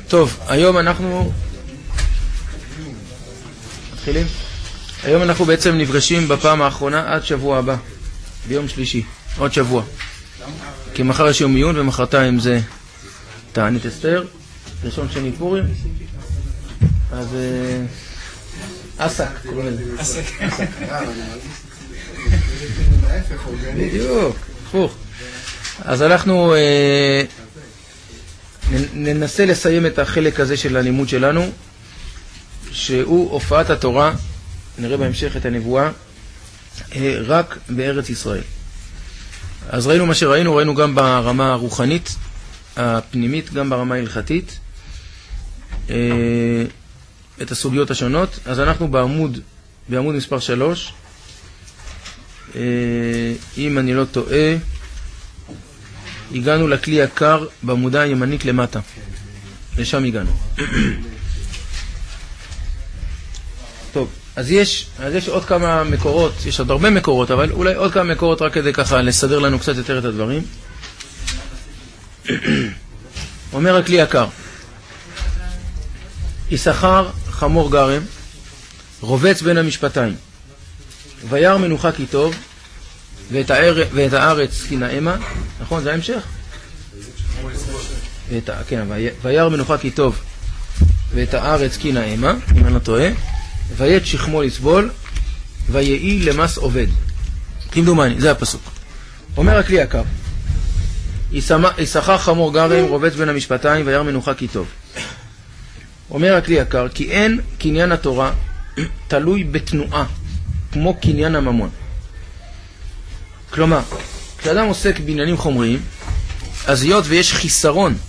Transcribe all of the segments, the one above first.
טוב, היום אנחנו מתחילים. היום אנחנו בעצם נפגשים בפעם האחרונה עד שבוע הבא, ביום שלישי, עוד שבוע. כי מחר יש יום עיון ומחרתיים זה תענית אסתר, ראשון שני פורים. אז עסק, קוראים לזה. עסק. בדיוק, הפוך. אז אנחנו ננסה לסיים את החלק הזה של הלימוד שלנו, שהוא הופעת התורה, נראה בהמשך את הנבואה, רק בארץ ישראל. אז ראינו מה שראינו, ראינו גם ברמה הרוחנית, הפנימית, גם ברמה ההלכתית, את הסוגיות השונות. אז אנחנו בעמוד מספר 3, אם אני לא טועה, הגענו לכלי הקר בעמודה הימנית למטה. לשם הגענו. טוב, אז יש עוד כמה מקורות, יש עוד הרבה מקורות, אבל אולי עוד כמה מקורות רק כדי ככה לסדר לנו קצת יותר את הדברים. אומר הכלי הקר, יששכר חמור גרם, רובץ בין המשפטיים, וירא מנוחה כי טוב, ואת הארץ כי נעמה. נכון, זה ההמשך? כן, וירא מנוחה כי טוב, ואת הארץ כי נעמה, אם אני לא טועה, וית שכמו לסבול, ויהי למס עובד. כמדומני, זה הפסוק. אומר הכלי הקר, יששכר חמור גרם, רובץ בין המשפטיים, וירא מנוחה כי טוב. אומר הכלי הקר, כי אין קניין התורה תלוי בתנועה, כמו קניין הממון. כלומר, כשאדם עוסק בעניינים חומריים, אז היות ויש חיסרון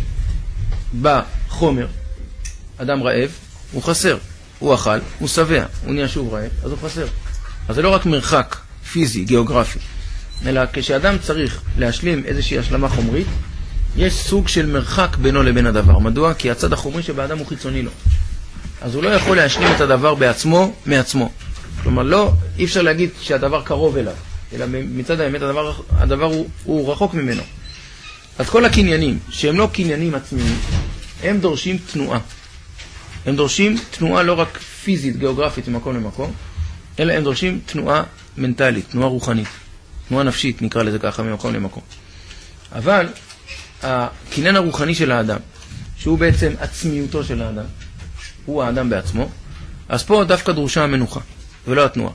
בחומר, אדם רעב, הוא חסר. הוא אכל, הוא שבע, הוא נהיה שוב רעב, אז הוא חסר. אז זה לא רק מרחק פיזי, גיאוגרפי, אלא כשאדם צריך להשלים איזושהי השלמה חומרית, יש סוג של מרחק בינו לבין הדבר. מדוע? כי הצד החומרי שבאדם הוא חיצוני לו. אז הוא לא יכול להשלים את הדבר בעצמו, מעצמו. כלומר, אי אפשר להגיד שהדבר קרוב אליו, אלא מצד האמת הדבר הוא רחוק ממנו. אז כל הקניינים, שהם לא קניינים עצמיים, הם דורשים תנועה. הם דורשים תנועה לא רק פיזית, גיאוגרפית ממקום למקום, אלא הם דורשים תנועה מנטלית, תנועה רוחנית, תנועה נפשית, נקרא לזה ככה, ממקום למקום. אבל הקניין הרוחני של האדם, שהוא בעצם עצמיותו של האדם, הוא האדם בעצמו, אז פה דווקא דרושה המנוחה, ולא התנועה.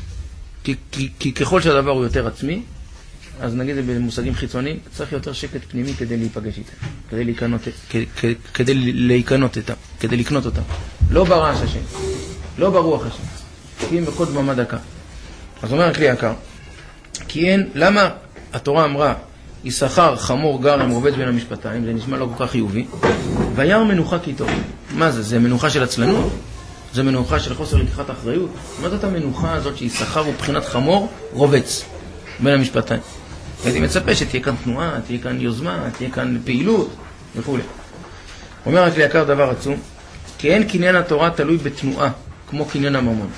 כי ככל שהדבר הוא יותר עצמי, אז נגיד זה במושגים חיצוניים, צריך יותר שקט פנימי כדי להיפגש איתם, כדי לקנות אותם. לא ברעש השם, לא ברוח השם, כי אם בכל דממה דקה. אז אומר הכלי יקר, כי אין, למה התורה אמרה, יששכר חמור גרם רובץ בין המשפטיים, זה נשמע לא כל כך חיובי, וירא מנוחה כי טוב. מה זה? זה מנוחה של עצלנות? זה מנוחה של חוסר לקיחת אחריות? מה זאת המנוחה הזאת שיששכר הוא בחינת חמור רובץ בין המשפטיים? הייתי מצפה שתהיה כאן תנועה, תהיה כאן יוזמה, תהיה כאן פעילות וכו'. אומר הכלי יקר דבר עצום, כי אין קניין התורה תלוי בתנועה כמו קניין הממון.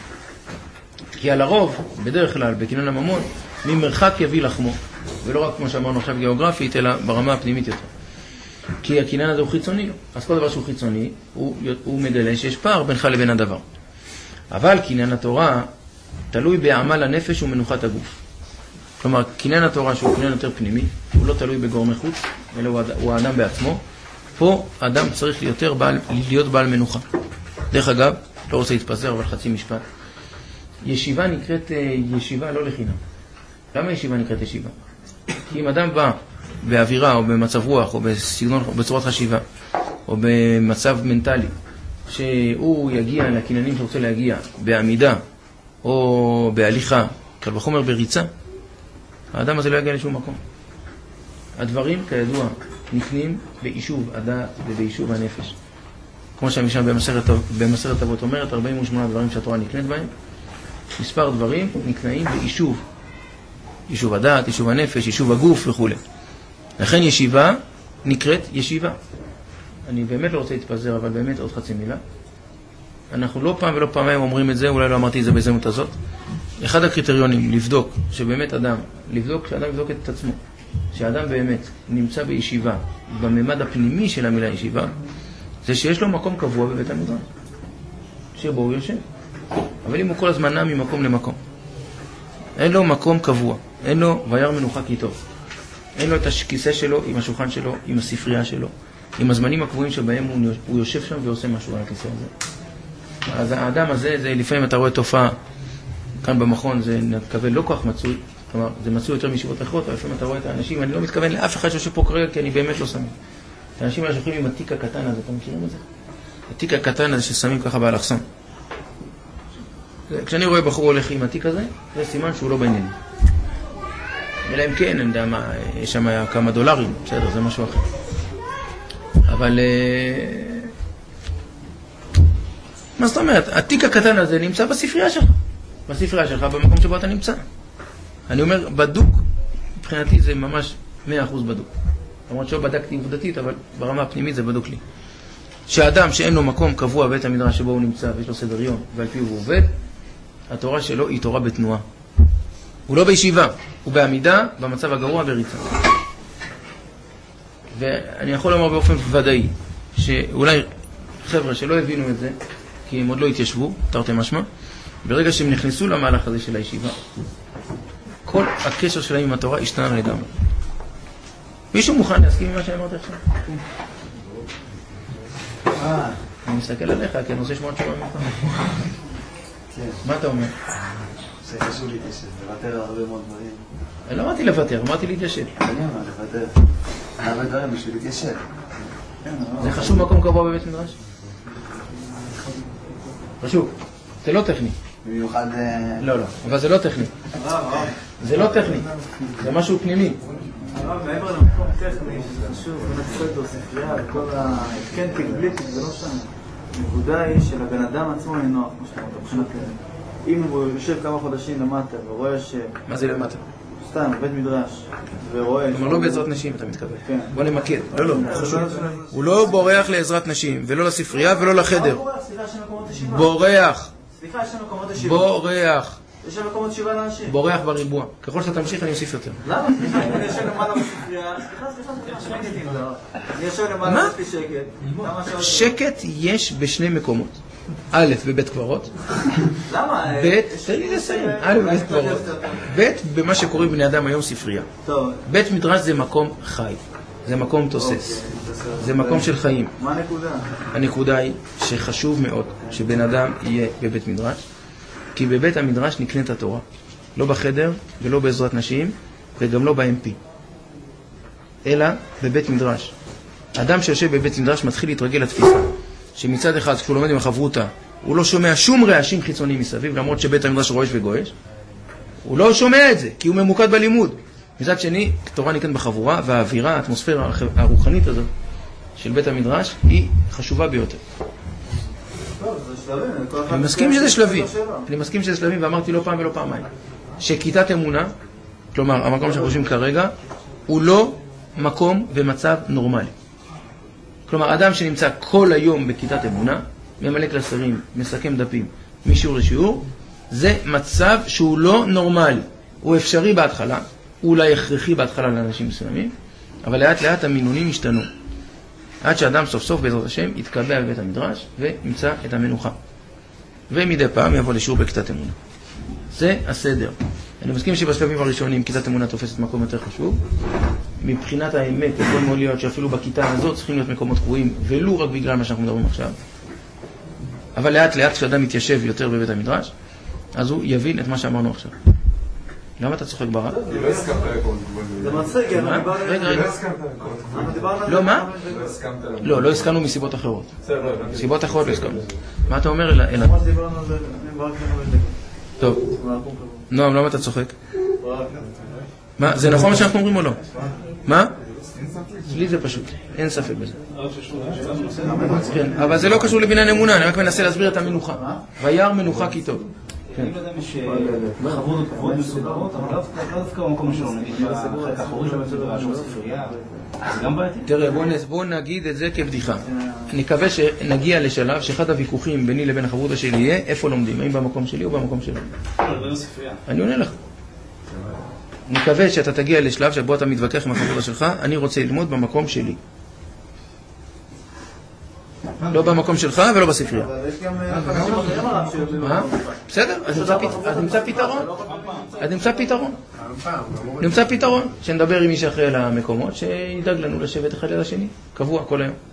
כי על הרוב, בדרך כלל, בקניין הממון, ממרחק יביא לחמו. ולא רק כמו שאמרנו עכשיו גיאוגרפית, אלא ברמה הפנימית יותר. כי הקניין הזה הוא חיצוני. אז כל דבר שהוא חיצוני, הוא מגלה שיש פער בינך לבין הדבר. אבל קניין התורה תלוי בעמל הנפש ומנוחת הגוף. כלומר, קניין התורה שהוא קניין יותר פנימי, הוא לא תלוי בגורמי חוץ, אלא הוא האדם בעצמו. פה האדם צריך להיות בעל מנוחה. דרך אגב, לא רוצה להתפזר, אבל חצי משפט. ישיבה נקראת ישיבה לא לחינם. למה ישיבה נקראת ישיבה? כי אם אדם בא באווירה או במצב רוח או בסגנון או בצורת חשיבה או במצב מנטלי שהוא יגיע לקניינים שרוצה להגיע בעמידה או בהליכה, קל וחומר בריצה, האדם הזה לא יגיע לשום מקום. הדברים כידוע נקנים ביישוב הדעת וביישוב הנפש. כמו שהמשנה במסכת אבות אומרת, 48 דברים שהתורה נקנית בהם, מספר דברים נקנאים ביישוב. יישוב הדעת, יישוב הנפש, יישוב הגוף וכו'. לכן ישיבה נקראת ישיבה. אני באמת לא רוצה להתפזר, אבל באמת עוד חצי מילה. אנחנו לא פעם ולא פעמיים אומרים את זה, אולי לא אמרתי את זה בהזדמנות הזאת. אחד הקריטריונים לבדוק, שבאמת אדם, שאדם יבדוק את עצמו, שאדם באמת נמצא בישיבה, בממד הפנימי של המילה ישיבה, זה שיש לו מקום קבוע בבית המדרש, שבו הוא יושב. אבל אם הוא כל הזמן נע ממקום למקום, אין לו מקום קבוע, אין לו וירא מנוחה כי טוב. אין לו את הכיסא שלו, עם השולחן שלו, עם הספרייה שלו, עם הזמנים הקבועים שבהם הוא יושב שם ועושה משהו על הכיסא הזה. אז האדם הזה, זה לפעמים אתה רואה תופעה, כאן במכון זה נתכוון לא כך מצוי, כלומר זה מצוי יותר מישיבות אחרות, אבל לפעמים אתה רואה את האנשים, אני לא מתכוון לאף אחד שיושב פה כרגע, כי אני באמת לא שמים. את האנשים האלה שוכרים עם התיק הקטן הזה, אתם מכירים את זה? התיק הקטן הזה ששמים ככה באלכסון. כשאני רואה בחור הולך עם התיק הזה, זה סימן שהוא לא בעניינים. אלא אם כן, אני יודע מה, יש שם כמה דולרים, בסדר, זה משהו אחר. אבל מה זאת אומרת? התיק הקטן הזה נמצא בספרייה שלך. בספרייה שלך, במקום שבו אתה נמצא. אני אומר, בדוק, מבחינתי זה ממש 100% בדוק. למרות שלא בדקתי עובדתית, אבל ברמה הפנימית זה בדוק לי. שאדם שאין לו מקום קבוע בית המדרש שבו הוא נמצא, ויש לו סדר יום, ועל פיו הוא עובד, התורה שלו היא תורה בתנועה. הוא לא בישיבה, הוא בעמידה, במצב הגרוע בריצה. ואני יכול לומר באופן ודאי, שאולי חבר'ה שלא הבינו את זה, כי הם עוד לא התיישבו, תרתי משמע, ברגע שהם נכנסו למהלך הזה של הישיבה, כל הקשר שלהם עם התורה השתנה לגמרי. מישהו מוכן להסכים עם מה שאמרת עכשיו? אני מסתכל עליך, כי אני רוצה לשמוע תשובה ממך. מה אתה אומר? זה חשוב להתיישב, לוותר הרבה מאוד דברים. אני לא אמרתי לוותר, אמרתי להתיישב. אני אומר, לוותר. הרבה דברים בשביל להתיישב. זה חשוב מקום קבוע בבית מדרש? חשוב. זה לא טכני. במיוחד... לא, אבל זה לא טכני. זה לא טכני. זה משהו פנימי. מעבר למקום טכני, שזה חשוב, ונצפת או ספרייה, וכל ההתקן תגבליתי, זה לא שם. הנקודה היא שלבן אדם עצמו אין נוח, כמו שאתה אומר, מבחינת אם הוא יושב כמה חודשים למטה ורואה ש... מה זה למטה? סתם, בית מדרש, ורואה... כלומר לא בעזרת נשים, אתה מתכוון. כן. בוא נמקד. לא, חשוב. הוא לא בורח לעזרת נשים, ולא לספרייה ולא לחדר. סליחה, יש מקומות ישיבה. בורח. סליחה, יש מקומות ישיבה. בורח. יש מקומות ישיבה לאנשים. בורח בריבוע. ככל שאתה תמשיך אני אוסיף יותר. למה? סליחה, אני יושב למעלה בספרייה. סליחה, אני יושב למעלה בשקט. שקט יש בשני מקומות. א', בבית קברות. למה? ב', תן לי לסיים. א', בבית קברות. ב', במה שקוראים בני אדם היום ספרייה. טוב. בית מדרש זה מקום חי. זה מקום תוסס. זה מקום של חיים. מה הנקודה? הנקודה היא שחשוב מאוד שבן אדם יהיה בבית מדרש, כי בבית המדרש נקנית התורה. לא בחדר ולא בעזרת נשים וגם לא ב-MP. אלא בבית מדרש. אדם שיושב בבית מדרש מתחיל להתרגל לתפיסה. שמצד אחד, כשהוא לומד עם החברותה, הוא לא שומע שום רעשים חיצוניים מסביב, למרות שבית המדרש רועש וגועש. הוא לא שומע את זה, כי הוא ממוקד בלימוד. מצד שני, תורה נקראת בחבורה, והאווירה, האטמוספירה הרוחנית הזאת של בית המדרש, היא חשובה ביותר. אני מסכים שזה שלבים. אני מסכים שזה שלבים, ואמרתי לא פעם ולא פעמיים. שכיתת אמונה, כלומר, המקום שאנחנו חושבים כרגע, הוא לא מקום ומצב נורמלי. כלומר, אדם שנמצא כל היום בכיתת אמונה, ממלא קלסרים, מסכם דפים, משיעור לשיעור, זה מצב שהוא לא נורמלי. הוא אפשרי בהתחלה, הוא אולי הכרחי בהתחלה לאנשים מסוימים, אבל לאט לאט המינונים השתנו. עד שאדם סוף סוף בעזרת השם יתקבע בבית המדרש וימצא את המנוחה. ומדי פעם יבוא לשיעור בכיתת אמונה. זה הסדר. אני מסכים שבשלבים הראשונים כיתת אמונה תופסת מקום יותר חשוב. מבחינת האמת, יכול מאוד להיות שאפילו בכיתה הזאת צריכים להיות מקומות קבועים, ולא רק בגלל מה שאנחנו מדברים עכשיו. אבל לאט לאט כשאדם מתיישב יותר בבית המדרש, אז הוא יבין את מה שאמרנו עכשיו. למה אתה צוחק ברק? לא הסכמת לכל זה מצחיק, רגע. לא, מה? לא הסכמנו מסיבות אחרות. סיבות אחרות לא הסכמנו. מה אתה אומר אלא? טוב. נועם, למה אתה צוחק? מה, זה נכון מה שאנחנו אומרים או לא? מה? לי זה פשוט, אין ספק בזה. כן, אבל זה לא קשור לבניין אמונה, אני רק מנסה להסביר את המנוחה. וירא מנוחה כי טוב. אני לא יודע מי שחברות וכבוד מסודרות, אבל לא דווקא במקום שלו, נגיד, בחלק האחורי של המדרש או ספרייה, זה גם בעייתי. תראה, בוא נגיד את זה כבדיחה. אני מקווה שנגיע לשלב שאחד הוויכוחים ביני לבין החברות שלי יהיה איפה לומדים, האם במקום שלי או במקום שלו. אני עונה לך. אני מקווה שאתה תגיע לשלב שבו אתה מתווכח עם החברות שלך, אני רוצה ללמוד במקום שלי. לא במקום שלך ולא בספרייה. אבל יש גם חדשים אחרים עליו מה? בסדר, אז נמצא פתרון. נמצא פתרון, שנדבר עם מי שאחראי על המקומות, שידאג לנו לשבת אחד ליד השני, קבוע כל היום.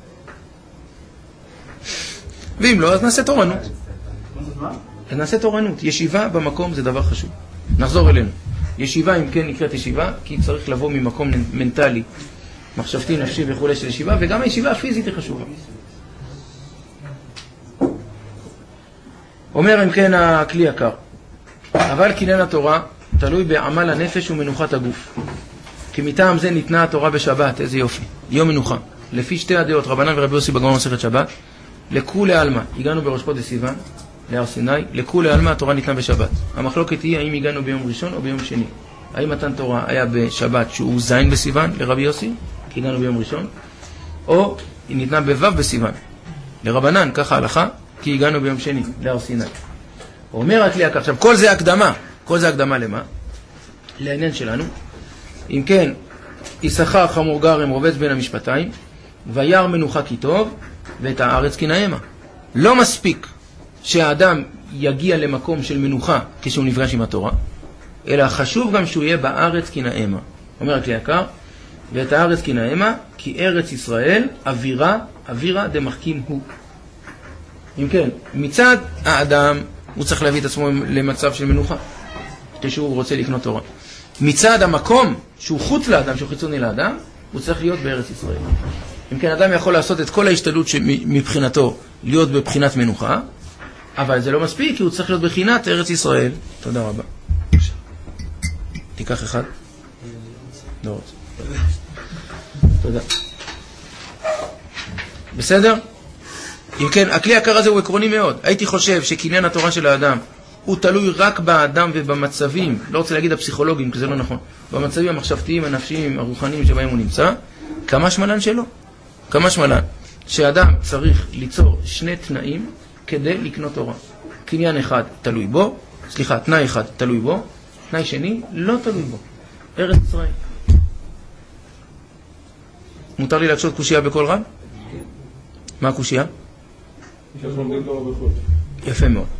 ואם לא, אז נעשה תורנות. אז נעשה תורנות. ישיבה במקום זה דבר חשוב. נחזור אלינו. ישיבה, אם כן, נקראת ישיבה, כי צריך לבוא ממקום מנטלי, מחשבתי, נפשי וכו' של ישיבה, וגם הישיבה הפיזית היא חשובה. אומר אם כן הכלי יקר, אבל קניין התורה תלוי בעמל הנפש ומנוחת הגוף. כי מטעם זה ניתנה התורה בשבת, איזה יופי, יום מנוחה. לפי שתי הדעות, רבנן ורבי יוסי בגמרא מסכת שבת, לכולי עלמא, הגענו בראש חודש סיוון, להר סיני, לכולי עלמא התורה ניתנה בשבת. המחלוקת היא האם הגענו ביום ראשון או ביום שני. האם מתן תורה היה בשבת שהוא זין בסיוון לרבי יוסי, כי הגענו ביום ראשון, או היא ניתנה בו' בסיוון. לרבנן, ככה הלכה, כי הגענו ביום שני, להר סיני. אומר הכלי יקר, עכשיו כל זה הקדמה, כל זה הקדמה למה? לעניין שלנו. אם כן, יששכר חמור גרם רובץ בין המשפטיים, וירא מנוחה כי טוב, ואת הארץ כי נעמה. לא מספיק שהאדם יגיע למקום של מנוחה כשהוא נפגש עם התורה, אלא חשוב גם שהוא יהיה בארץ כי נעמה. אומר הכלי יקר, ואת הארץ כי נעמה, כי ארץ ישראל אווירה דמחכים הוא. אם כן, מצד האדם הוא צריך להביא את עצמו למצב של מנוחה, כשהוא רוצה לקנות תורה. מצד המקום שהוא חוץ לאדם, שהוא חיצוני לאדם, הוא צריך להיות בארץ ישראל. אם כן, אדם יכול לעשות את כל ההשתדלות מבחינתו להיות בבחינת מנוחה, אבל זה לא מספיק, כי הוא צריך להיות בבחינת ארץ ישראל. תודה רבה. תיקח אחד. לא רוצה. תודה. בסדר? אם כן, הכלי יקר הזה הוא עקרוני מאוד. הייתי חושב שקניין התורה של האדם הוא תלוי רק באדם ובמצבים, לא רוצה להגיד הפסיכולוגיים, כי זה לא נכון, במצבים המחשבתיים, הנפשיים, הרוחניים שבהם הוא נמצא, כמה שמלן שלו. כמה שמלן. שאדם צריך ליצור שני תנאים כדי לקנות תורה. קניין אחד תלוי בו, תנאי אחד תלוי בו, תנאי שני לא תלוי בו. ארץ ישראל. מותר לי להקשות קושייה בכל רב? מה הקושייה? יפה מאוד.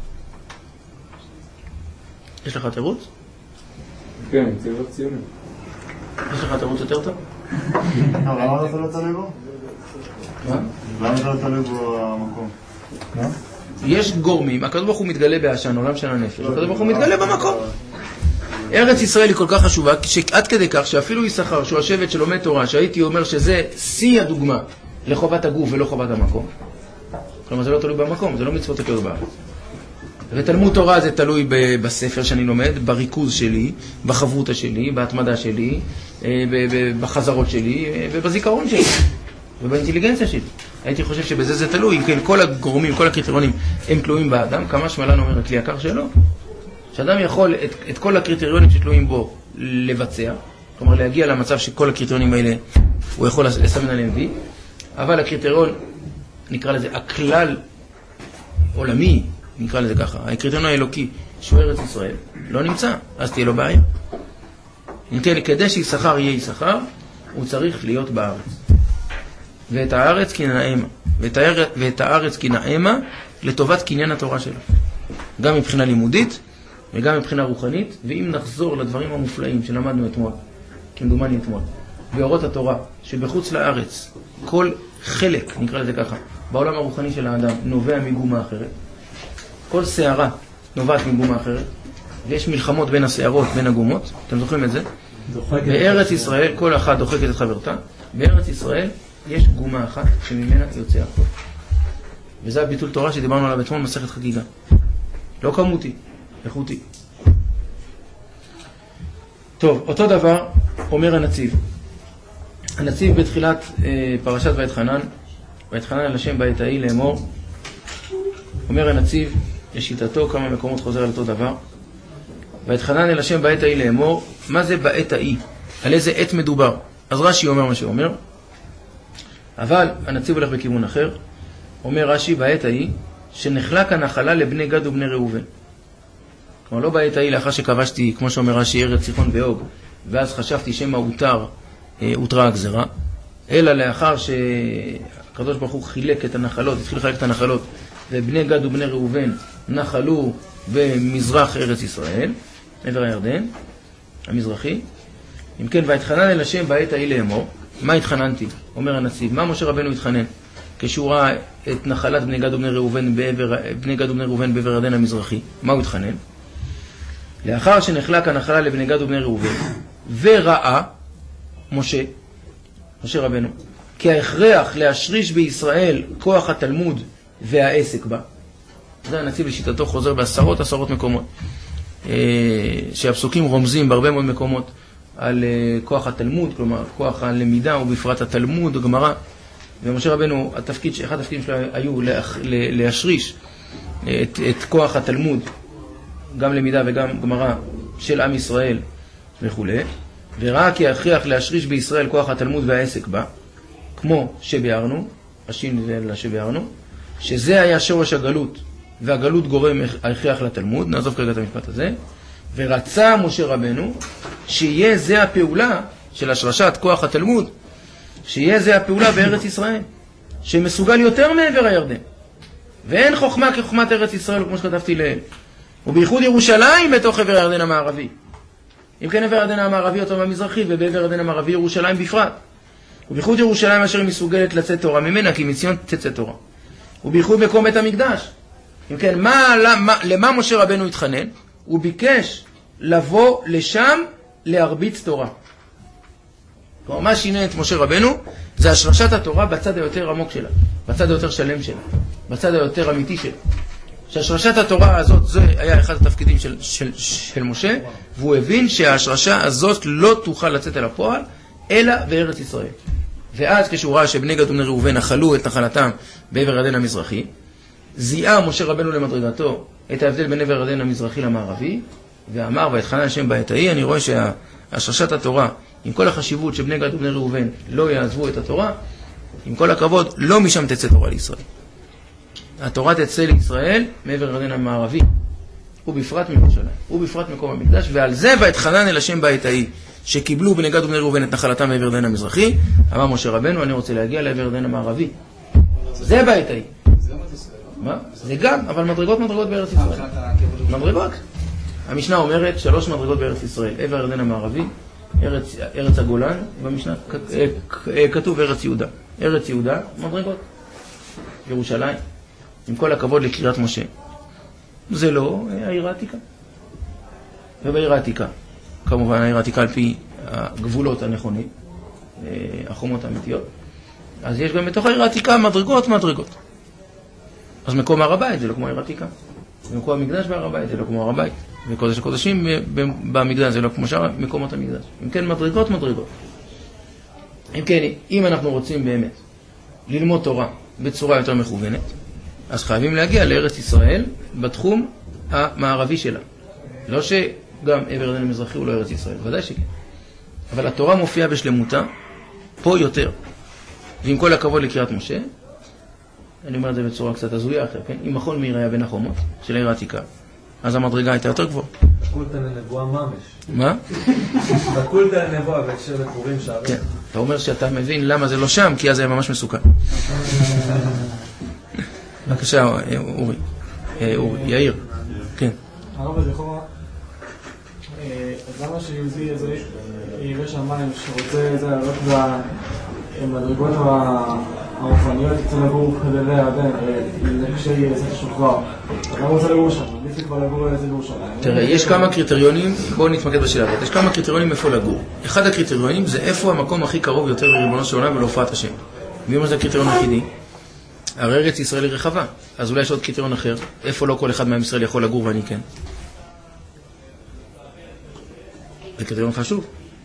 יש לך תירוץ? כן, צריך ציונים. יש לך תירוץ יותר טוב? למה אתה לא תלוי בו? מה? למה אתה לא תלוי בו המקום? יש גורמים, הקדוש ברוך הוא מתגלה בעשן, עולם של הנפש, הקדוש ברוך הוא מתגלה במקום. ארץ ישראל היא כל כך חשובה, עד כדי כך שאפילו יששכר, שהוא השבט שלומד תורה, שהייתי אומר שזה שיא הדוגמה לחובת הגוף ולא חובת המקום. כלומר, זה לא תלוי במקום, זה לא מצוות הכתוב בארץ. ותלמוד תורה זה תלוי בספר שאני לומד, בריכוז שלי, בחברותה שלי, בהתמדה שלי, בחזרות שלי ובזיכרון שלי ובאינטליגנציה שלי. הייתי חושב שבזה זה תלוי, אם כן כל הגורמים, כל הקריטריונים הם תלויים באדם. כמה שמלן אומר הכלי יקר שלו? שאדם יכול את כל הקריטריונים שתלויים בו לבצע, כלומר להגיע למצב שכל הקריטריונים האלה הוא יכול לסמן עליהם וי, אבל הקריטריון, נקרא לזה הכלל עולמי, נקרא לזה ככה, הקריטריון האלוקי שהוא ארץ ישראל לא נמצא, אז תהיה לו בעיה. כדי שיששכר יהיה יששכר, הוא צריך להיות בארץ. ואת הארץ כי נעמה, ואת הארץ כי נעמה לטובת קניין התורה שלו, גם מבחינה לימודית וגם מבחינה רוחנית. ואם נחזור לדברים המופלאים שלמדנו אתמול, כמדומני אתמול, באורות התורה, שבחוץ לארץ כל חלק, נקרא לזה ככה, בעולם הרוחני של האדם נובע מגומה אחרת, כל שערה נובעת מגומה אחרת, ויש מלחמות בין השערות, בין הגומות, אתם זוכרים את זה? בארץ ישראל כל אחת דוחקת את חברתה. בארץ ישראל יש גומה אחת שממנה יוצא הכל, וזה הביטול תורה שדיברנו עליו אתמול מסכת חגיגה. לא כמותי, איכותי. טוב, אותו דבר אומר הנציב. הנציב בתחילת פרשת ויתחנן, ויתחנן אל השם בעת ההיא לאמור. אומר הנציב, לשיטתו כמה מקומות חוזר על אותו דבר, ויתחנן אל השם בעת ההיא לאמור. מה זה בעת ההיא? על איזה עת מדובר? אז רש"י אומר מה שאומר, אבל הנציב הולך בכיוון אחר. אומר רש"י, בעת ההיא שנחלק הנחלה לבני גד ובני ראובן. כלומר לא בעת ההיא לאחר שכבשתי, כמו שאומר רש"י, ארץ סיחון ואוג, ואז חשבתי שמא הותרה הגזרה, אלא לאחר הקדוש ברוך הוא חילק את הנחלות, התחיל לחלק את הנחלות, ובני גד ובני ראובן נחלו במזרח ארץ ישראל, עבר הירדן, המזרחי. אם כן, והתחנן אל השם בעת ההיא לאמור. מה התחננתי? אומר הנציב. מה משה רבנו התחנן? כשהוא ראה את נחלת בני גד ובני ראובן בעבר הירדן המזרחי. מה הוא התחנן? לאחר שנחלק הנחלה לבני גד ובני ראובן, וראה משה רבנו, כי ההכרח להשריש בישראל כוח התלמוד והעסק בה. זה הנציב לשיטתו חוזר בעשרות מקומות, שהפסוקים רומזים בהרבה מאוד מקומות על כוח התלמוד, כלומר כוח הלמידה ובפרט התלמוד או גמרא. ומשה רבנו, אחד התפקידים שלו היו להשריש את כוח התלמוד, גם למידה וגם גמרא של עם ישראל וכו'. וראה כי ההכרח להשריש בישראל כוח התלמוד והעסק בה, כמו שביארנו, השין ואלה שביארנו, שזה היה שורש הגלות, והגלות גורם ההכרח לתלמוד. נעזוב כרגע את המשפט הזה. ורצה משה רבנו שיהיה זה הפעולה של השרשת כוח התלמוד, שיהיה זה הפעולה בארץ ישראל, שמסוגל יותר מעבר הירדן. ואין חוכמה כחוכמת ארץ ישראל, כמו שכתבתי לעיל. ובייחוד ירושלים בתוך עבר הירדן המערבי. אם כן, עבר הירדן המערבי אותו מהמזרחי, ובעבר הירדן המערבי ירושלים בפרט. ובייחוד ירושלים אשר היא מסוגלת לצאת תורה ממנה, כי מציון תצא תורה. ובייחוד מקום בית המקדש. אם כן, למה משה רבנו התחנן? הוא ביקש לבוא לשם להרביץ תורה. כלומר, מה שינה את משה רבנו? זה השרשת התורה בצד היותר עמוק שלה, בצד היותר שלם שלה, בצד היותר אמיתי שלה. שהשרשת התורה הזאת, זה היה אחד התפקידים של משה, והוא הבין שהשרשה הזאת לא תוכל לצאת אל הפועל, אלא בארץ ישראל. ואז כשהוא ראה שבני גד ובני ראובן נחלו את נחלתם בעבר הירדן המזרחי, זיהה משה רבנו למדרגתו את ההבדל בין עבר הירדן המזרחי למערבי, ואמר, והתחנן השם בעת ההיא. אני רואה שהשרשת התורה, עם כל החשיבות שבני גד ובני ראובן לא יעזבו את התורה, עם כל הכבוד, לא משם תצא תורה לישראל. התורה תצא לישראל מעבר הירדן המערבי, ובפרט מירושלים, ובפרט מקום המקדש. ועל זה והתחנן אל השם בעת ההיא, שקיבלו בני גד ובני ראובן את נחלתם מעבר הירדן המזרחי, אמר משה רבנו, אני רוצה להגיע לעבר הירדן המערבי. זה בעת ההיא. מה? זה גם, אבל מדרגות בארץ ישראל. מדרגות. המשנה אומרת 3 מדרגות בארץ ישראל. עבר הירדן המערבי, ארץ הגולן, במשנה כתוב ארץ יהודה. ארץ יהודה, מדרגות. ירושלים, עם כל הכבוד לקריית משה. זה לא העיר העתיקה. ובעיר העתיקה, כמובן העיר העתיקה על פי הגבולות הנכונים, החומות האמיתיות. אז יש גם בתוך העיר העתיקה מדרגות. אז מקום הר הבית זה לא כמו העיר העתיקה. ומקום המקדש בהר הבית זה לא כמו הר הבית. וקודש הקודשים במקדש זה לא כמו שאר מקומות המקדש. אם כן, מדרגות. אם כן, אם אנחנו רוצים באמת ללמוד תורה בצורה יותר מכוונת, אז חייבים להגיע לארץ ישראל בתחום המערבי שלה. לא שגם עבר הירדן המזרחי הוא לא ארץ ישראל, ודאי שכן. אבל התורה מופיעה בשלמותה פה יותר. ועם כל הכבוד לקריאת משה, אני אומר את זה בצורה קצת הזויה אחר, כן? אם מכון מאיר היה בין החומות של העיר העתיקה, אז המדרגה הייתה יותר גבוהה. פקולטה לנבואה ממש. מה? פקולטה לנבואה בהקשר לפורים שערים. כן. אתה אומר שאתה מבין למה זה לא שם, כי אז זה היה ממש מסוכן. בבקשה, אורי. יאיר. כן. הרב הזה לכאורה, אז למה שיהודי הזה יראה שמיים שרוצה לעלות במדרגות הרוחניות, יצא לגור חללי הירדן, לקשי שוחרר. למה הוא רוצה לגור שם? עדיף כבר לגור איזה גור שם. תראה, יש כמה קריטריונים, בואו נתמקד בשאלה הזאת. יש כמה קריטריונים איפה לגור. אחד הקריטריונים זה איפה המקום הכי קרוב יותר לריבונו של עולם ולהופעת השם. מי אומר שזה הקריטריון היחידי? הרי ארץ ישראל היא רחבה, אז אולי יש עוד קריטריון אחר. איפה לא כל אחד מעם ישראל יכול לגור ואני כן? זה קריטריון חשוב.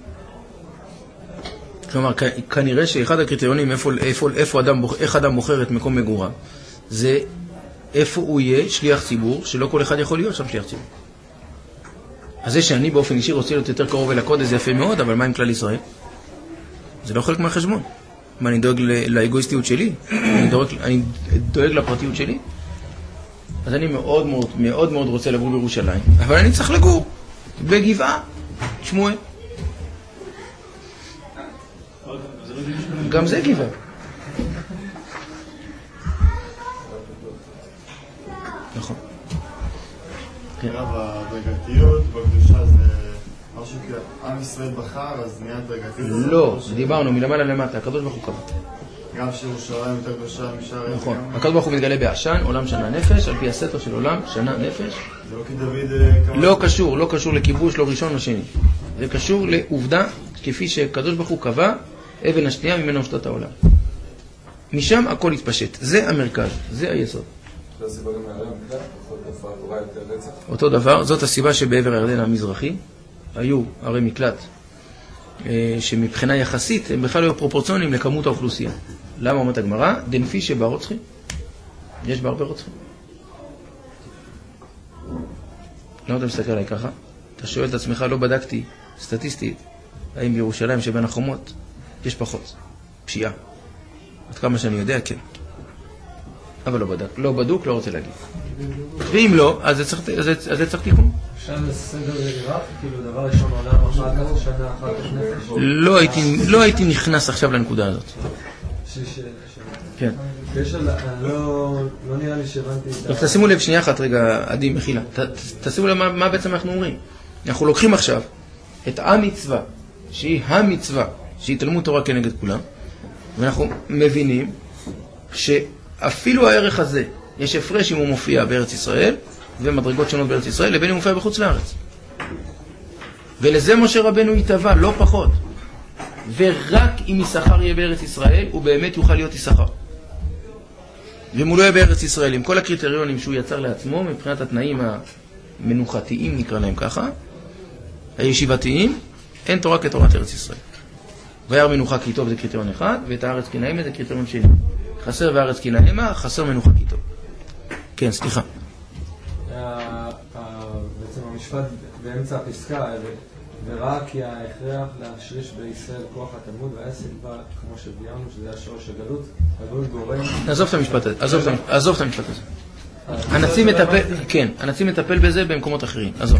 כלומר, כנראה שאחד הקריטריונים איך אדם בוחר את מקום מגוריו, זה איפה הוא יהיה שליח ציבור, שלא כל אחד יכול להיות שם שליח ציבור. אז זה שאני באופן אישי רוצה להיות יותר קרוב אל הקודש, זה יפה מאוד, אבל מה עם כלל ישראל? זה לא חלק מהחשבון. מה, אני דואג לאגואיסטיות שלי? אני דואג לפרטיות שלי? אז אני מאוד רוצה לגור בירושלים, אבל אני צריך לגור בגבעה, שמואל. גם זה גבעה. נכון. הרב, הדרגתיות בקדושה זה משהו עם ישראל בחר, אז נהיה הדרגתיות? לא, דיברנו מלמעלה למטה, הקדוש ברוך הוא קבע. גם שירושלים יותר קדושה משאר... נכון, הקדוש ברוך הוא מתגלה בעשן, עולם שנה נפש, על פי הספר של עולם שנה נפש. זה לא כי דוד... לא קשור לכיבוש, לא ראשון, לא שני. זה קשור לעובדה, כפי שקדוש ברוך הוא קבע, אבן השנייה ממנו הושתת העולם. משם הכל התפשט, זה המרכז, זה היסוד. זה הסיבה גם מהעולם, בכל תופעה תורה יותר רצח. אותו דבר, זאת הסיבה שבעבר הירדן המזרחי היו ערי מקלט שמבחינה יחסית הם בכלל היו פרופורציוניים לכמות האוכלוסייה. למה אומרת הגמרא? דנפי שבה רוצחים. יש בה הרבה רוצחים. למה אתה מסתכל עליי ככה? אתה שואל את עצמך, לא בדקתי סטטיסטית, האם בירושלים שבין החומות יש פחות פשיעה. עד כמה שאני יודע, כן. אבל לא בדוק, לא רוצה להגיד. ואם לא, אז זה צריך תיקון. אפשר לסדר היררכי, כאילו דבר ראשון עולם, אחר כך שנה, אחר כך נפש? לא הייתי נכנס עכשיו לנקודה הזאת. כן. לא נראה לי שהבנתי... תשימו לב שנייה אחת רגע, עדי, מחילה. תשימו לב מה בעצם אנחנו אומרים. אנחנו לוקחים עכשיו את המצווה, שהיא המצווה, שהיא תלמוד תורה כנגד כולם, ואנחנו מבינים שאפילו הערך הזה, יש הפרש אם הוא מופיע בארץ ישראל, ומדרגות שונות בארץ ישראל, לבין אם הוא מופיע בחוץ לארץ. ולזה משה רבנו יתבע, לא פחות. ורק אם יששכר יהיה בארץ ישראל, הוא באמת יוכל להיות יששכר. ואם הוא לא יהיה בארץ ישראל, עם כל הקריטריונים שהוא יצר לעצמו, מבחינת התנאים המנוחתיים, נקרא להם ככה, הישיבתיים, אין תורה כתורת ארץ ישראל. וירא מנוחה כי טוב זה קריטריון אחד, ואת הארץ כי נעימה זה קריטריון שני. חסר וארץ כי נעימה, חסר מנוחה כי טוב. כן, סליחה. בעצם המשפט באמצע הפסקה, וראה כי ההכרח להשריש בישראל כוח התלמוד, והיה סיבה, כמו שביימנו, שזה היה שורש הגלות, הגלות גורם... עזוב את המשפט הזה, עזוב את המשפט הזה. הנציב מטפל בזה במקומות אחרים, עזוב.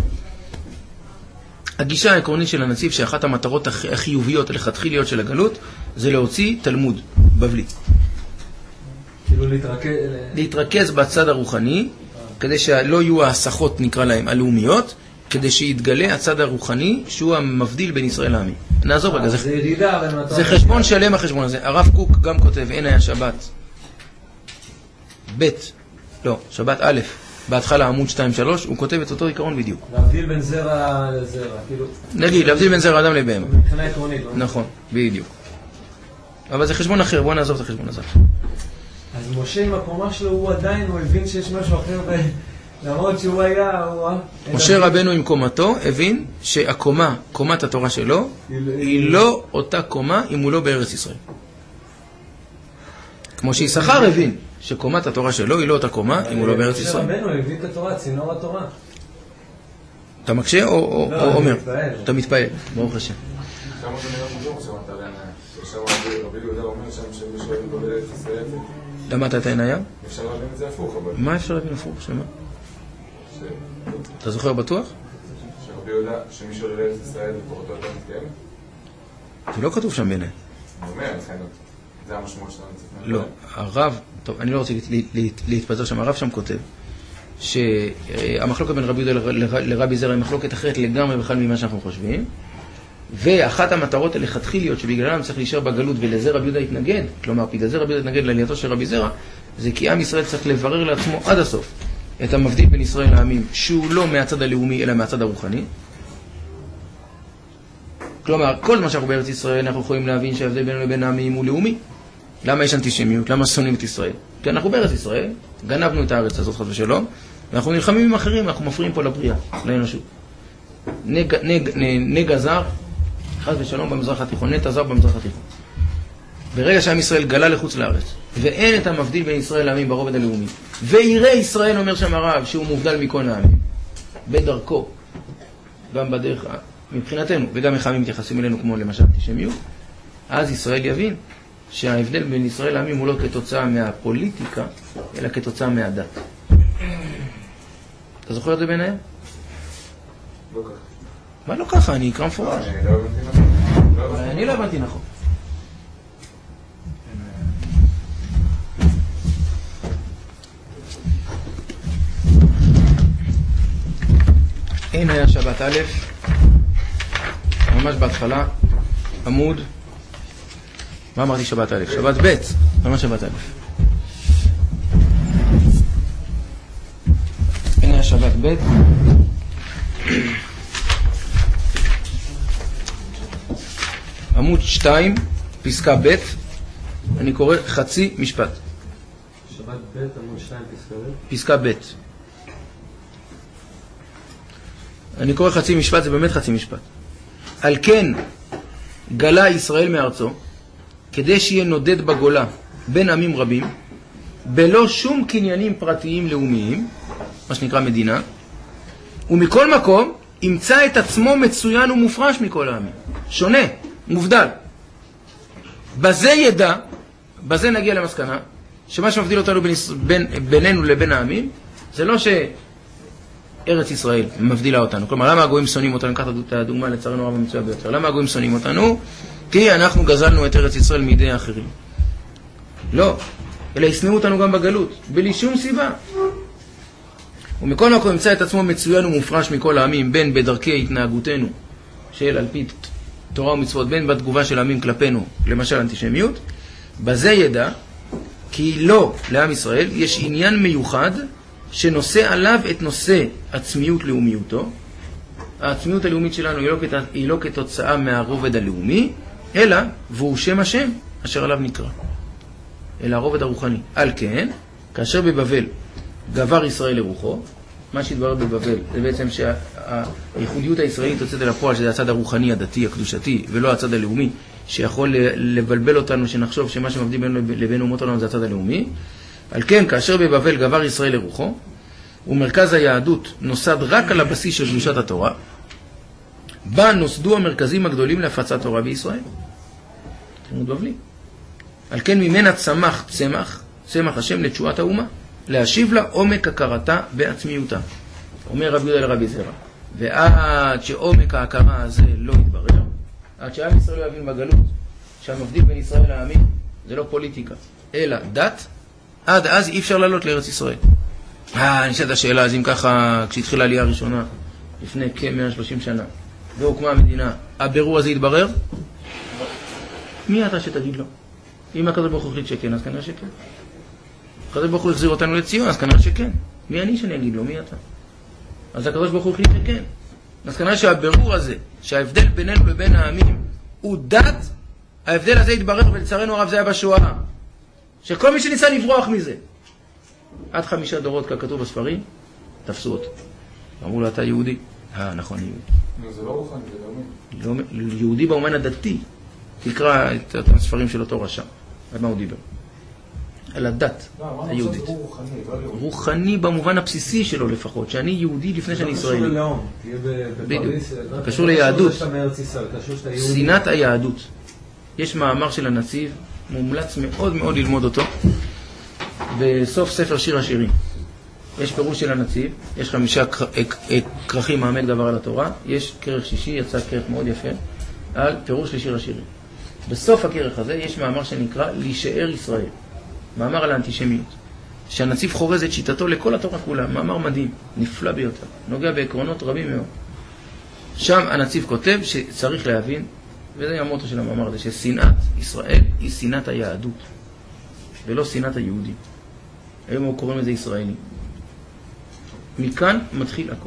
הגישה העקרונית של הנציב, שאחת המטרות החיוביות לכתחיליות של הגלות, זה להוציא תלמוד בבלי. כאילו להתרכז בצד הרוחני, כדי שלא יהיו ההסחות, נקרא להם, הלאומיות, כדי שיתגלה הצד הרוחני, שהוא המבדיל בין ישראל לעמים. נעזור רגע, זה חשבון שלם החשבון הזה. הרב קוק גם כותב, אין היה שבת. שבת א', בהתחלה עמוד 2-3, הוא כותב את אותו עיקרון בדיוק. להבדיל בין זרע לזרע, כאילו... נגיד, להבדיל בין זרע אדם לבהמה. מבחינה עקרונית, לא? נכון, בדיוק. אבל זה חשבון אחר, בואו נעזוב את החשבון הזה. אז משה עם הקומה שלו, הוא עדיין, הוא הבין שיש משהו אחר, למרות שהוא היה... משה רבנו עם קומתו הבין שהקומה, קומת התורה שלו, היא לא אותה קומה אם הוא לא בארץ ישראל. כמו שיששכר הבין שקומת התורה שלו היא לא אותה קומה אם הוא לא בארץ ישראל. משה רבנו הבין את התורה, צינור התורה. אתה מקשה או אומר? אתה מתפעל, ברוך השם. כמה זה נראה מוזור שמעת עליהם, ששם רבי יהודה אומר שם שמישהו לא בארץ ישראל. למדת את העיניה? אפשר להבין את זה הפוך, אבל... מה אפשר להבין הפוך? שמה? אתה זוכר בטוח? שרבי יהודה שמישהו לא בארץ ישראל ותורתו יותר מתקיימת? זה לא כתוב שם בעיניי. אני אומר, זה המשמעות של הנציב. לא, הרב, טוב, אני לא רוצה להתפזר שם, הרב שם כותב שהמחלוקת בין רבי יהודה לרבי זרע היא מחלוקת אחרת לגמרי בכלל ממה שאנחנו חושבים, ואחת המטרות הלכתחיליות שבגללם צריך להישאר בגלות ולזה רבי יהודה התנגד, כלומר בגלל זה רבי יהודה התנגד לעלייתו של רבי זרע, זה כי עם ישראל צריך לברר לעצמו עד הסוף את המבדיל בין ישראל לעמים, שהוא לא מהצד הלאומי אלא מהצד הרוחני. כלומר, כל מה שאנחנו בארץ ישראל אנחנו יכולים להבין שההבדל בינינו לבין העמים הוא לאומי. למה יש אנטישמיות? למה שונאים את ישראל? כי אנחנו בארץ ישראל, גנבנו את הארץ הזאת חס ושלום, ואנחנו נלחמים עם אחרים, אנחנו מפריעים פה לבריאה, לאנושות. נגע זר, חס ושלום במזרח התיכון, נטע זר במזרח התיכון. ברגע שעם ישראל גלה לחוץ לארץ, ואין את המבדיל בין ישראל לעמים ברובד הלאומי, ויראה ישראל, אומר שם הרב, שהוא מובדל מכל העמים, בדרכו, גם בדרך, מבחינתנו, וגם איך העמים מתייחסים אלינו כמו למשל אנטישמיות, אז ישראל יבין שההבדל בין ישראל לעמים הוא לא כתוצאה מהפוליטיקה, אלא כתוצאה מהדת. אתה זוכר את זה ביניהם? לא ככה. מה לא ככה? אני אקרא מפורש. אני לא הבנתי נכון. הנה היה שבת א', ממש בהתחלה, עמוד, מה אמרתי שבת א'? שבת ב', ממש שבת א'. הנה היה שבת ב', עמוד 2, פסקה ב', אני קורא חצי משפט. שבת ב', עמוד 2, פסקה ב'. פסקה ב'. אני קורא חצי משפט, זה באמת חצי משפט. על כן גלה ישראל מארצו, כדי שיהיה נודד בגולה בין עמים רבים, בלא שום קניינים פרטיים לאומיים, מה שנקרא מדינה, ומכל מקום ימצא את עצמו מצוין ומופרש מכל העמים. שונה, מובדל. בזה ידע, בזה נגיע למסקנה, שמה שמבדיל אותנו בינינו לבין העמים, זה לא שארץ ישראל מבדילה אותנו. כלומר, למה הגויים שונאים אותנו? ניקח את הדוגמה לצערנו הרב המצויה ביותר. למה הגויים שונאים אותנו? כי אנחנו גזלנו את ארץ ישראל מידי האחרים. לא, אלא ישנאו אותנו גם בגלות, בלי שום סיבה. ומכל מקום ימצא את עצמו מצוין ומופרש מכל העמים, בין בדרכי התנהגותנו של על פי תורה ומצוות, בין בתגובה של העמים כלפינו, למשל אנטישמיות. בזה ידע כי לא לעם ישראל יש עניין מיוחד שנושא עליו את נושא עצמיות לאומיותו. העצמיות הלאומית שלנו היא לא כתוצאה מהרובד הלאומי, אלא והוא שם השם אשר עליו נקרא, אלא הרובד הרוחני. על כן, כאשר בבבל גבר ישראל לרוחו, מה שהתברר בבבל זה בעצם שהייחודיות הישראלית יוצאת אל הפועל, שזה הצד הרוחני, הדתי, הקדושתי, ולא הצד הלאומי, שיכול לבלבל אותנו, שנחשוב שמה שמבדיל בינינו לבין אומות העולם זה הצד הלאומי. על כן, כאשר בבבל גבר ישראל לרוחו, ומרכז היהדות נוסד רק על הבסיס של קדושת התורה, בה נוסדו המרכזים הגדולים להפצת תורה בישראל. תלמוד בבלי. על כן ממנה צמח צמח השם לתשועת האומה, להשיב לה עומק הכרתה בעצמיותה. אומר רבי יהודה לרבי זרע, ועד שעומק ההכרה הזה לא יתברר, עד שעם ישראל לא יבין בגלות שהמבדיל בין ישראל לעמים זה לא פוליטיקה אלא דת, עד אז אי אפשר לעלות לארץ ישראל. נשאלת השאלה, אז אם ככה כשהתחילה העלייה הראשונה לפני כ-130 שנה והוקמה המדינה, הבירור הזה יתברר? מי אתה שתגיד לו? אם הקדוש ברוך הוא החליט שכן, אז כנראה שכן. הקדוש ברוך הוא החזיר אותנו לציון, אז כנראה שכן. מי אני שאני אגיד לו? מי אתה? אז הקדוש ברוך הוא החליט שכן. אז כנראה שהבירור הזה, שההבדל בינינו לבין העמים הוא דת, ההבדל הזה יתברר, ולצערנו הרב זה היה בשואה. שכל מי שניסה לברוח מזה, עד 5 דורות ככתוב בספרים, תפסו אותו. אמרו לו, אתה יהודי? נכון, יהודי. זה לא רוחני, זה לאומי. יהודי באומן הדתי. תקרא את אותם ספרים של אותו רשע. על מה הוא דיבר? על הדת היהודית. רוחני במובן הבסיסי שלו לפחות, שאני יהודי לפני שאני ישראלי. קשור ללאום. קשור ליהדות. שנאת היהדות. יש מאמר של הנציב, מומלץ מאוד מאוד ללמוד אותו, בסוף ספר שיר השירים. יש פירוש של הנציב, יש 5 כרכים מעמד דבר על התורה, יש כרך שישי, יצא כרך מאוד יפה, על פירוש לשיר השירים. בסוף הכרך הזה יש מאמר שנקרא להישאר ישראל, מאמר על האנטישמיות, שהנציב חורז את שיטתו לכל התורה כולה, מאמר מדהים, נפלא ביותר, נוגע בעקרונות רבים מאוד. שם הנציב כותב שצריך להבין, וזה המוטו של המאמר הזה, ששנאת ישראל היא שנאת היהדות, ולא שנאת היהודים. היום הוא קוראים לזה ישראלים. מכאן מתחיל הכל.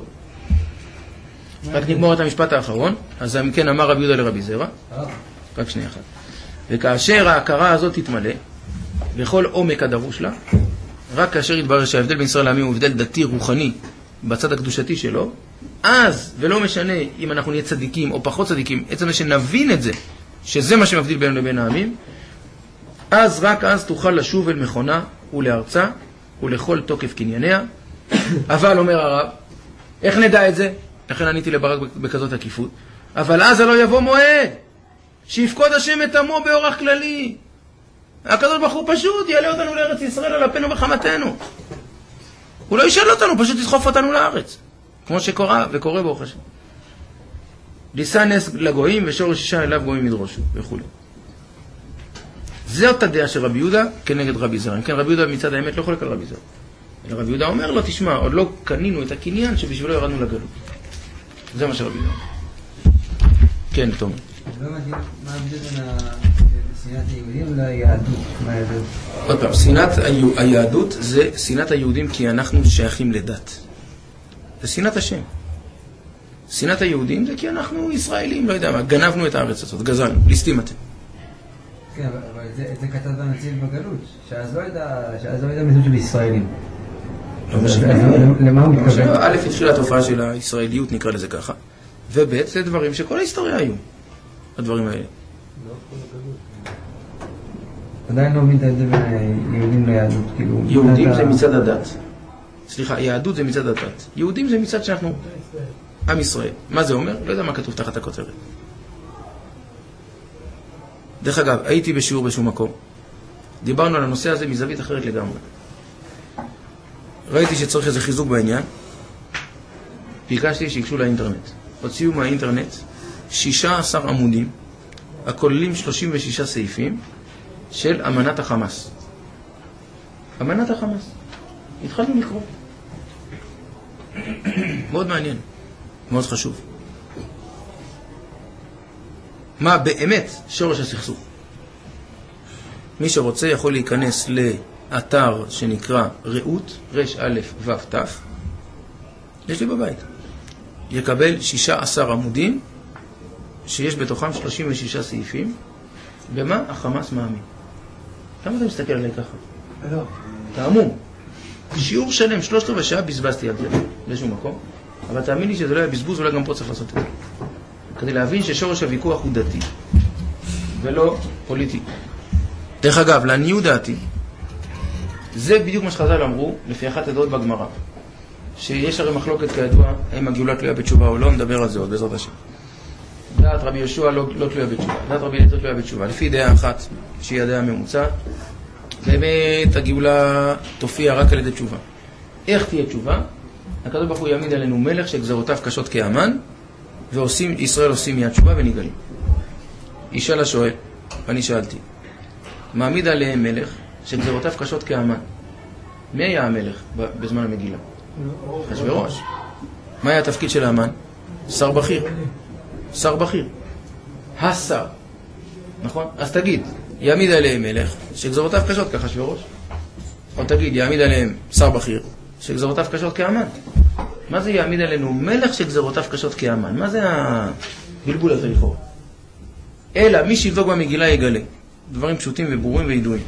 רק נגמור את המשפט האחרון, אז כן אמר רבי יהודה לרבי זרע, רק שנייה אחת. וכאשר ההכרה הזאת תתמלא, בכל עומק הדרוש לה, רק כאשר יתברר שההבדל בין ישראל לעמים הוא הבדל דתי רוחני, בצד הקדושתי שלו, אז, ולא משנה אם אנחנו נהיה צדיקים או פחות צדיקים, עצם שנבין את זה, שזה מה שמבדיל בינינו לבין העמים, אז רק אז תוכל לשוב אל מכונה ולארצה ולכל תוקף קנייניה. אבל אומר הרב, איך נדע את זה? לכן עניתי לברק בכזאת עקיפות. אבל אז לא יבוא מועד שיפקוד השם את עמו באורח כללי. הקדוש ברוך הוא פשוט יעלה אותנו לארץ ישראל על אפנו וחמתנו. הוא לא ישאל אותנו, פשוט יסחוף אותנו לארץ, כמו שקורה וקורה ברוך השם. לישא נס לגויים ושורש אישה אליו גויים ידרושו וכו'. זאת הדעה של רבי יהודה כנגד רבי זרע. כן, רבי יהודה מצד האמת לא חולק על רבי זרע. אלא רבי יהודה אומר לו, תשמע, עוד לא קנינו את הקניין שבשבילו ירדנו לגלות. זה מה שרבי אומר. כן, תומר. מה ההבדל בין שנאת היהודים ליהדות? עוד פעם, שנאת היהדות זה שנאת היהודים כי אנחנו שייכים לדת. זה שנאת השם. שנאת היהודים זה כי אנחנו ישראלים, לא יודע מה, גנבנו את הארץ הזאת, גזלנו, ליסטים אתם. כן, אבל זה כתב בנציב בגלות, שאז לא ידע מזוד של ישראלים. לא משנה. למה הוא מתכוון? א', התחילה התופעה של הישראליות, נקרא לזה ככה, וב', זה דברים שכל ההיסטוריה היו, הדברים האלה. עדיין לא מבין את ההבדל בין יהודים ליהדות, כאילו... יהודים זה מצד הדת. סליחה, יהדות זה מצד הדת. יהודים זה מצד שאנחנו עם ישראל. מה זה אומר? לא יודע מה כתוב תחת הכותרת. דרך אגב, הייתי בשיעור בשום מקום. דיברנו על הנושא הזה מזווית אחרת לגמרי. ראיתי שצריך איזה חיזוק בעניין. ביקשתי שיקשו לאינטרנט. הוציאו מהאינטרנט 16 עמודים, הכוללים 36 סעיפים של אמנת החמאס. אמנת החמאס. התחלנו לקרוא. מאוד מעניין. מאוד חשוב. מה באמת שורש הסכסוך? מי שרוצה יכול להיכנס לאתר שנקרא רעות, רש א' ו' ת', יש לי בבית. יקבל 16 עמודים שיש בתוכם 36 סעיפים. במה החמאס מאמין? למה אתה מסתכל עליי ככה? לא. תאמום. שיעור שלם, 3/4 שעה בזבזתי על זה, באיזשהו מקום. אבל תאמין לי שזה לא היה בזבוז, אולי גם פה צריך לעשות את זה. כדי להבין ששורש הוויכוח הוא דתי, ולא פוליטי. דרך אגב, לעניות דעתי, זה בדיוק מה שחז"ל אמרו, לפי אחת הדעות בגמרא. שיש הרי מחלוקת כידוע, האם הגאולה תלויה בתשובה או לא, נדבר על זה עוד בעזרת השם. דעת רבי יהושע לא תלויה בתשובה, דעת רבי אליעזר תלויה בתשובה. לפי דעה אחת, שהיא הדעה הממוצעת, באמת הגאולה תופיע רק על ידי תשובה. איך תהיה תשובה? הקדוש ברוך הוא יעמיד עלינו מלך שגזרותיו קשות כהמן, וישראל עושים מיד תשובה ונגלים. ישאל השואל, ואני שאלתי, מעמיד עליהם מלך שגזרותיו קשות כהמן. מי היה המלך בזמן המגילה? אחשוורוש. מה היה התפקיד של המן? שר בכיר. שר בכיר. השר. נכון? אז תגיד, יעמיד עליהם מלך שגזרותיו קשות כאחשוורוש. או תגיד, יעמיד עליהם שר בכיר שגזרותיו קשות כהמן. מה זה יעמיד עלינו מלך שגזרותיו קשות כהמן? מה זה הבלבול הזה לכאורה? אלא מי שיבדוק במגילה יגלה. דברים פשוטים וברורים וידועים.